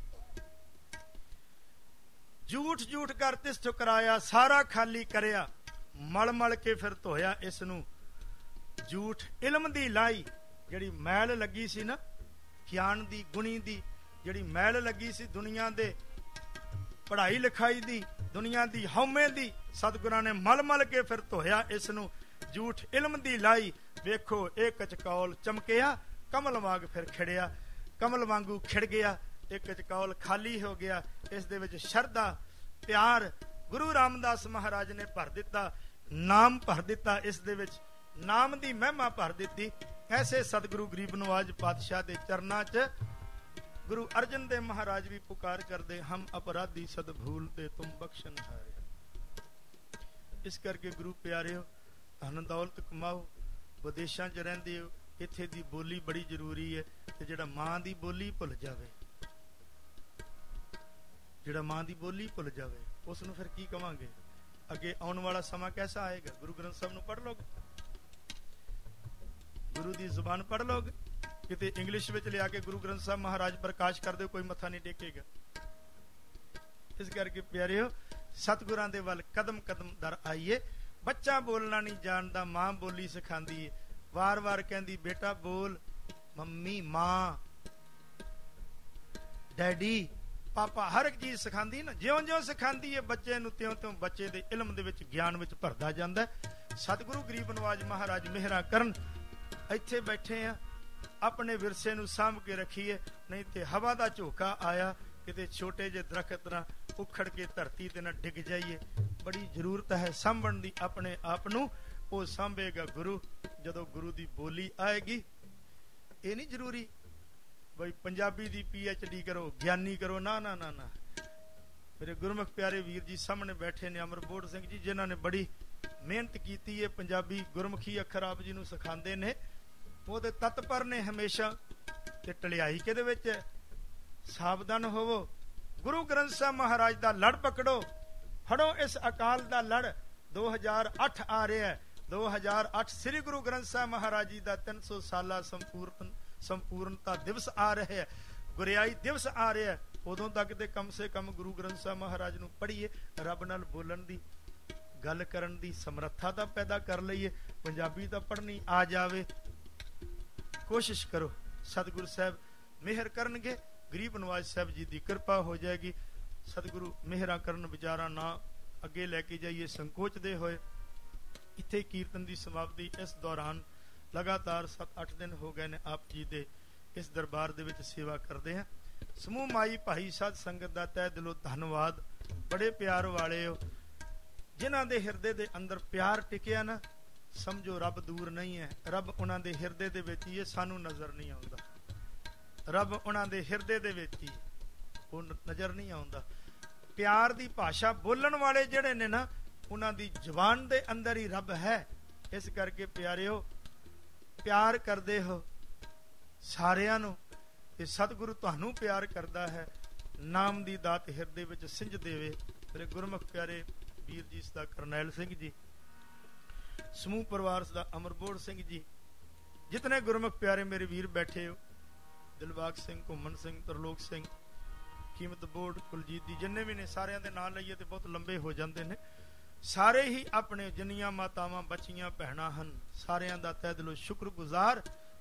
ਝੂਠ ਝੂਠ ਕਰ ਤਿਸ ਠੁਕਰਾਇਆ, ਸਾਰਾ ਖਾਲੀ ਕਰਿਆ, ਮਲ ਮਲ ਕੇ ਫਿਰ ਧੋਇਆ ਇਸ ਨੂੰ। ਝੂਠ ਇਲਮ ਦੀ ਲਾਈ, ਜਿਹੜੀ ਮੈਲ ਲੱਗੀ ਸੀ ਨਾ, ਗਿਆਨ ਦੀ, ਗੁਣੀ ਦੀ ਜਿਹੜੀ ਮੈਲ ਲੱਗੀ ਸੀ, ਦੁਨੀਆ ਦੇ ਪੜ੍ਹਾਈ ਲਿਖਾਈ ਦੀ, ਦੁਨੀਆ ਦੀ ਹਉਮੈ ਦੀ, ਸਤਿਗੁਰਾਂ ਨੇ ਮਲ ਮਲ ਕੇ ਫਿਰ ਧੋਇਆ ਇਸ ਨੂੰ। ਝੂਠ ਇਲਮ ਦੀ ਲਾਈ, ਵੇਖੋ ਇੱਕ ਚਕੌਲ ਚਮਕਿਆ, ਕਮਲ ਵਾਂਗ ਫਿਰ ਖਿੜਿਆ, ਕਮਲ ਵਾਂਗੂ ਖਿੜ ਗਿਆ। ਇੱਕ ਚਕੌਲ ਖਾਲੀ ਹੋ ਗਿਆ। ਇਸ ਦੇ ਵਿੱਚ ਸ਼ਰਧਾ, ਪਿਆਰ ਗੁਰੂ ਰਾਮਦਾਸ ਮਹਾਰਾਜ ਨੇ ਭਰ ਦਿੱਤਾ, ਨਾਮ ਭਰ ਦਿੱਤਾ, ਇਸ ਦੇ ਵਿੱਚ ਨਾਮ ਦੀ ਮਹਿਮਾ ਭਰ ਦਿੱਤੀ। ਐਸੇ ਸਤਿਗੁਰੂ ਗਰੀਬ ਨਵਾਜ ਪਾਤਸ਼ਾਹ ਦੇ ਚਰਨਾਂ 'ਚ ਗੁਰੂ ਅਰਜਨ ਦੇਵ ਮਹਾਰਾਜ ਵੀ ਪੁਕਾਰ ਕਰਦੇ, ਹਮ ਅਪਰਾਧੀ ਸਦ ਭੂਲ ਤੇ ਤੁਮ ਬਖਸ਼ਨ ਹਾਰੇ। ਇਸ ਕਰਕੇ ਗੁਰੂ ਪਿਆਰਿਓ, ਧਨ ਦੌਲਤ ਕਮਾਓ, ਵਿਦੇਸ਼ਾਂ 'ਚ ਰਹਿੰਦੇ ਹੋ, ਇੱਥੇ ਦੀ ਬੋਲੀ ਬੜੀ ਜ਼ਰੂਰੀ ਹੈ। ਤੇ ਜਿਹੜਾ ਮਾਂ ਦੀ ਬੋਲੀ ਭੁੱਲ ਜਾਵੇ, ਜਿਹੜਾ ਮਾਂ ਦੀ ਬੋਲੀ ਭੁੱਲ ਜਾਵੇ, ਉਸ ਨੂੰ ਫਿਰ ਕੀ ਕਵਾਂਗੇ? ਅੱਗੇ ਆਉਣ ਵਾਲਾ ਸਮਾਂ ਕੈਸਾ ਆਏਗਾ? ਗੁਰੂ ਗ੍ਰੰਥ ਸਾਹਿਬ ਨੂੰ ਪੜ੍ਹ ਲੋਗੇ, ਗੁਰੂ ਦੀ ਜ਼ੁਬਾਨ ਪੜ੍ਹ ਲੋਗੇ, ਕਿਤੇ ਇੰਗਲਿਸ਼ ਵਿੱਚ ਲਿਆ ਕੇ ਗੁਰੂ ਗ੍ਰੰਥ ਸਾਹਿਬ ਮਹਾਰਾਜ ਪ੍ਰਕਾਸ਼ ਕਰਦੇ, ਕੋਈ ਮੱਥਾ ਨਹੀਂ ਟੇਕੇਗਾ। ਇਸ ਕਰਕੇ ਪਿਆਰਿਓ, ਸਤਿਗੁਰਾਂ ਦੇ ਵੱਲ ਕਦਮ ਕਦਮ ਦਰ ਆਈਏ। ਬੱਚਾ ਬੋਲਣਾ ਨਹੀਂ ਜਾਣਦਾ, ਮਾਂ ਬੋਲੀ ਸਿਖਾਉਂਦੀ ਹੈ। ਵਾਰ ਵਾਰ ਕਹਿੰਦੀ, ਬੇਟਾ ਬੋਲ, ਮੰਮੀ, ਮਾਂ, ਡੈਡੀ, ਪਾਪਾ, ਹਰ ਇੱਕ ਚੀਜ਼ ਸਿਖਾਉਂਦੀ ਨਾ। ਜਿਉਂ ਜਿਉਂ ਸਿਖਾਉਂਦੀ ਹੈ ਬੱਚੇ ਨੂੰ, ਤਿਉਂ ਤਿਉਂ ਬੱਚੇ ਦੇ ਇਲਮ ਦੇ ਵਿੱਚ, ਗਿਆਨ ਵਿੱਚ ਭਰਦਾ ਜਾਂਦਾ। ਸਤਿਗੁਰੂ ਗਰੀਬ ਨਵਾਜ ਮਹਾਰਾਜ ਮਿਹਰਾਂ ਕਰਨ। ਇੱਥੇ ਬੈਠੇ ਆ, ਆਪਣੇ ਵਿਰਸੇ ਨੂੰ ਸਾਂਭ ਕੇ ਰੱਖੀਏ, ਨਹੀਂ ਤੇ ਹਵਾ ਦਾ ਝੋਕਾ ਆਇਆ, ਕਿਤੇ ਛੋਟੇ ਜਿਹੇ ਦਰਖਤ ਨਾਲ ਉਖੜ ਕੇ ਧਰਤੀ ਤੇ ਨਾ ਡਿੱਗ ਜਾਈਏ। ਬੜੀ ਜ਼ਰੂਰਤ ਹੈ ਸਾਂਭਣ ਦੀ ਆਪਣੇ ਆਪ ਨੂੰ। ਉਹ ਸਾਂਭੇਗਾ ਗੁਰੂ, ਜਦੋਂ ਗੁਰੂ ਦੀ ਬੋਲੀ ਆਏਗੀ। ਇਹ ਨਹੀਂ ਜ਼ਰੂਰੀ ਬਈ ਪੰਜਾਬੀ ਦੀ PhD ਕਰੋ, ਗਿਆਨੀ ਕਰੋ, ਨਾ ਨਾ ਨਾ ਨਾ। ਮੇਰੇ ਗੁਰਮੁਖ ਪਿਆਰੇ ਵੀਰ ਜੀ ਸਾਹਮਣੇ ਬੈਠੇ ਨੇ, ਅਮਰਬੋੜ ਸਿੰਘ ਜੀ, ਜਿਨ੍ਹਾਂ ਨੇ ਬੜੀ ਮਿਹਨਤ ਕੀਤੀ ਹੈ, ਪੰਜਾਬੀ ਗੁਰਮੁਖੀ ਅੱਖਰ ਆਪ ਜੀ ਨੂੰ ਸਿਖਾਉਂਦੇ ਨੇ। ਉਹਦੇ ਤਤਪਰ ਨੇ ਹਮੇਸ਼ਾ। ਤੇ ਢਲਿਆਈ ਕਿਹਦੇ ਵਿੱਚ ਹੈ? ਸਾਵਧਾਨ ਹੋਵੋ, ਗੁਰੂ ਗ੍ਰੰਥ ਸਾਹਿਬ ਮਹਾਰਾਜ ਦਾ ਲੜ ਪਕੜੋ, ਫੜੋ ਇਸ ਅਕਾਲ ਦਾ ਲੜ। 2008 ਆ ਰਿਹਾ, 2008 ਸ੍ਰੀ ਗੁਰੂ ਗ੍ਰੰਥ ਸਾਹਿਬ ਮਹਾਰਾਜ ਜੀ ਦਾ 300 ਸਾਲਾ ਸੰਪੂਰਨਤਾ ਦਿਵਸ ਆ ਰਿਹਾ ਹੈ, ਗੁਰਿਆਈ ਦਿਵਸ ਆ ਰਿਹਾ। ਉਦੋਂ ਤੱਕ ਤੇ ਕਮ ਸੇ ਕਮ ਗੁਰੂ ਗ੍ਰੰਥ ਸਾਹਿਬ ਮਹਾਰਾਜ ਨੂੰ ਪੜ੍ਹੀਏ, ਰੱਬ ਨਾਲ ਬੋਲਣ ਦੀ, ਗੱਲ ਕਰਨ ਦੀ ਸਮਰੱਥਾ ਤਾਂ ਪੈਦਾ ਕਰ ਲਈਏ। ਪੰਜਾਬੀ ਤਾਂ ਪੜ੍ਹਨੀ ਆ ਜਾਵੇ, ਕੋਸ਼ਿਸ਼ ਕਰੋ। ਸਤਿਗੁਰੂ ਸਾਹਿਬ ਮਿਹਰ ਕਰਨਗੇ, ਗਰੀਬ ਨਵਾਜ ਸਾਹਿਬ ਜੀ ਦੀ ਕਿਰਪਾ ਹੋ ਜਾਏਗੀ। ਸਤਿਗੁਰੂ ਮਿਹਰਾਂ ਕਰਨ, ਵਿਚਾਰਾਂ ਨਾ ਅੱਗੇ ਲੈ ਕੇ ਜਾਈਏ ਸੰਕੋਚਦੇ ਹੋਏ। ਇੱਥੇ ਕੀਰਤਨ ਦੀ ਸਮਾਪਤੀ। ਇਸ ਦੌਰਾਨ ਲਗਾਤਾਰ 7-8 ਦਿਨ ਹੋ ਗਏ ਨੇ ਆਪ ਜੀ ਦੇ ਇਸ ਦਰਬਾਰ ਦੇ ਵਿੱਚ ਸੇਵਾ ਕਰਦੇ ਹਾਂ। ਸਮੂਹ ਮਾਈ ਭਾਈ ਸਾਧ ਸੰਗਤ ਦਾ ਤਹਿ ਦਿਲੋਂ ਧੰਨਵਾਦ। ਬੜੇ ਪਿਆਰ ਵਾਲੇ ਹੋ, ਜਿਨ੍ਹਾਂ ਦੇ ਹਿਰਦੇ ਦੇ ਅੰਦਰ ਪਿਆਰ ਟਿਕਿਆ ਨਾ, ਸਮਝੋ ਰੱਬ ਦੂਰ ਨਹੀਂ ਹੈ। ਰੱਬ ਉਹਨਾਂ ਦੇ ਹਿਰਦੇ ਦੇ ਵਿੱਚ ਹੀ ਹੈ, ਸਾਨੂੰ ਨਜ਼ਰ ਨਹੀਂ ਆਉਂਦਾ। ਰੱਬ ਉਹਨਾਂ ਦੇ ਹਿਰਦੇ ਦੇ ਵਿੱਚ ਹੀ, ਉਹ ਨਜ਼ਰ ਨਹੀਂ ਆਉਂਦਾ। ਪਿਆਰ ਦੀ ਭਾਸ਼ਾ ਬੋਲਣ ਵਾਲੇ ਜਿਹੜੇ ਨੇ ਨਾ, ਉਹਨਾਂ ਦੀ ਜ਼ੁਬਾਨ ਦੇ ਅੰਦਰ ਹੀ ਰੱਬ ਹੈ। ਇਸ ਕਰਕੇ ਪਿਆਰਿਓ, ਪਿਆਰ ਕਰਦੇ ਹੋ ਸਾਰਿਆਂ ਨੂੰ, ਤੇ ਸਤਿਗੁਰੂ ਤੁਹਾਨੂੰ ਪਿਆਰ ਕਰਦਾ ਹੈ। ਨਾਮ ਦੀ ਦਾਤ ਹਿਰਦੇ ਵਿੱਚ ਸਿੰਜ ਦੇਵੇ। ਮੇਰੇ ਗੁਰਮੁਖ ਪਿਆਰੇ ਵੀਰ ਜੀ ਸਦਾ ਕਰਨੈਲ ਸਿੰਘ ਜੀ, ਸਮੂਹ ਪਰਿਵਾਰ ਸਦਾ ਅਮਰਬੋੜ ਸਿੰਘ ਜੀ, ਜਿਤਨੇ ਗੁਰਮੁਖ ਪਿਆਰੇ ਮੇਰੇ ਵੀਰ ਬੈਠੇ ਹੋ, ਦਿਲਬਾਗ ਸਿੰਘ, ਘੁੰਮਣ ਸਿੰਘ, ਤਰਲੋਕ ਸਿੰਘ, ਕੀਮਤ ਬੋਰਡ, ਕੁਲਜੀਤ ਜੀ, ਜਿੰਨੇ ਵੀ ਨੇ, ਸਾਰਿਆਂ ਦੇ ਨਾਂ ਲਈਏ ਤੇ ਬਹੁਤ ਲੰਬੇ ਹੋ ਜਾਂਦੇ ਨੇ। ਸਾਰੇ ਹੀ ਆਪਣੇ ਜਿੰਨੀਆਂ ਮਾਤਾਵਾਂ, ਬੱਚੀਆਂ, ਭੈਣਾਂ ਹਨ, ਸਾਰਿਆਂ ਦਾ ਤਹਿ ਦਿਲੋਂ ਸ਼ੁਕਰਗੁਜ਼ਾਰ।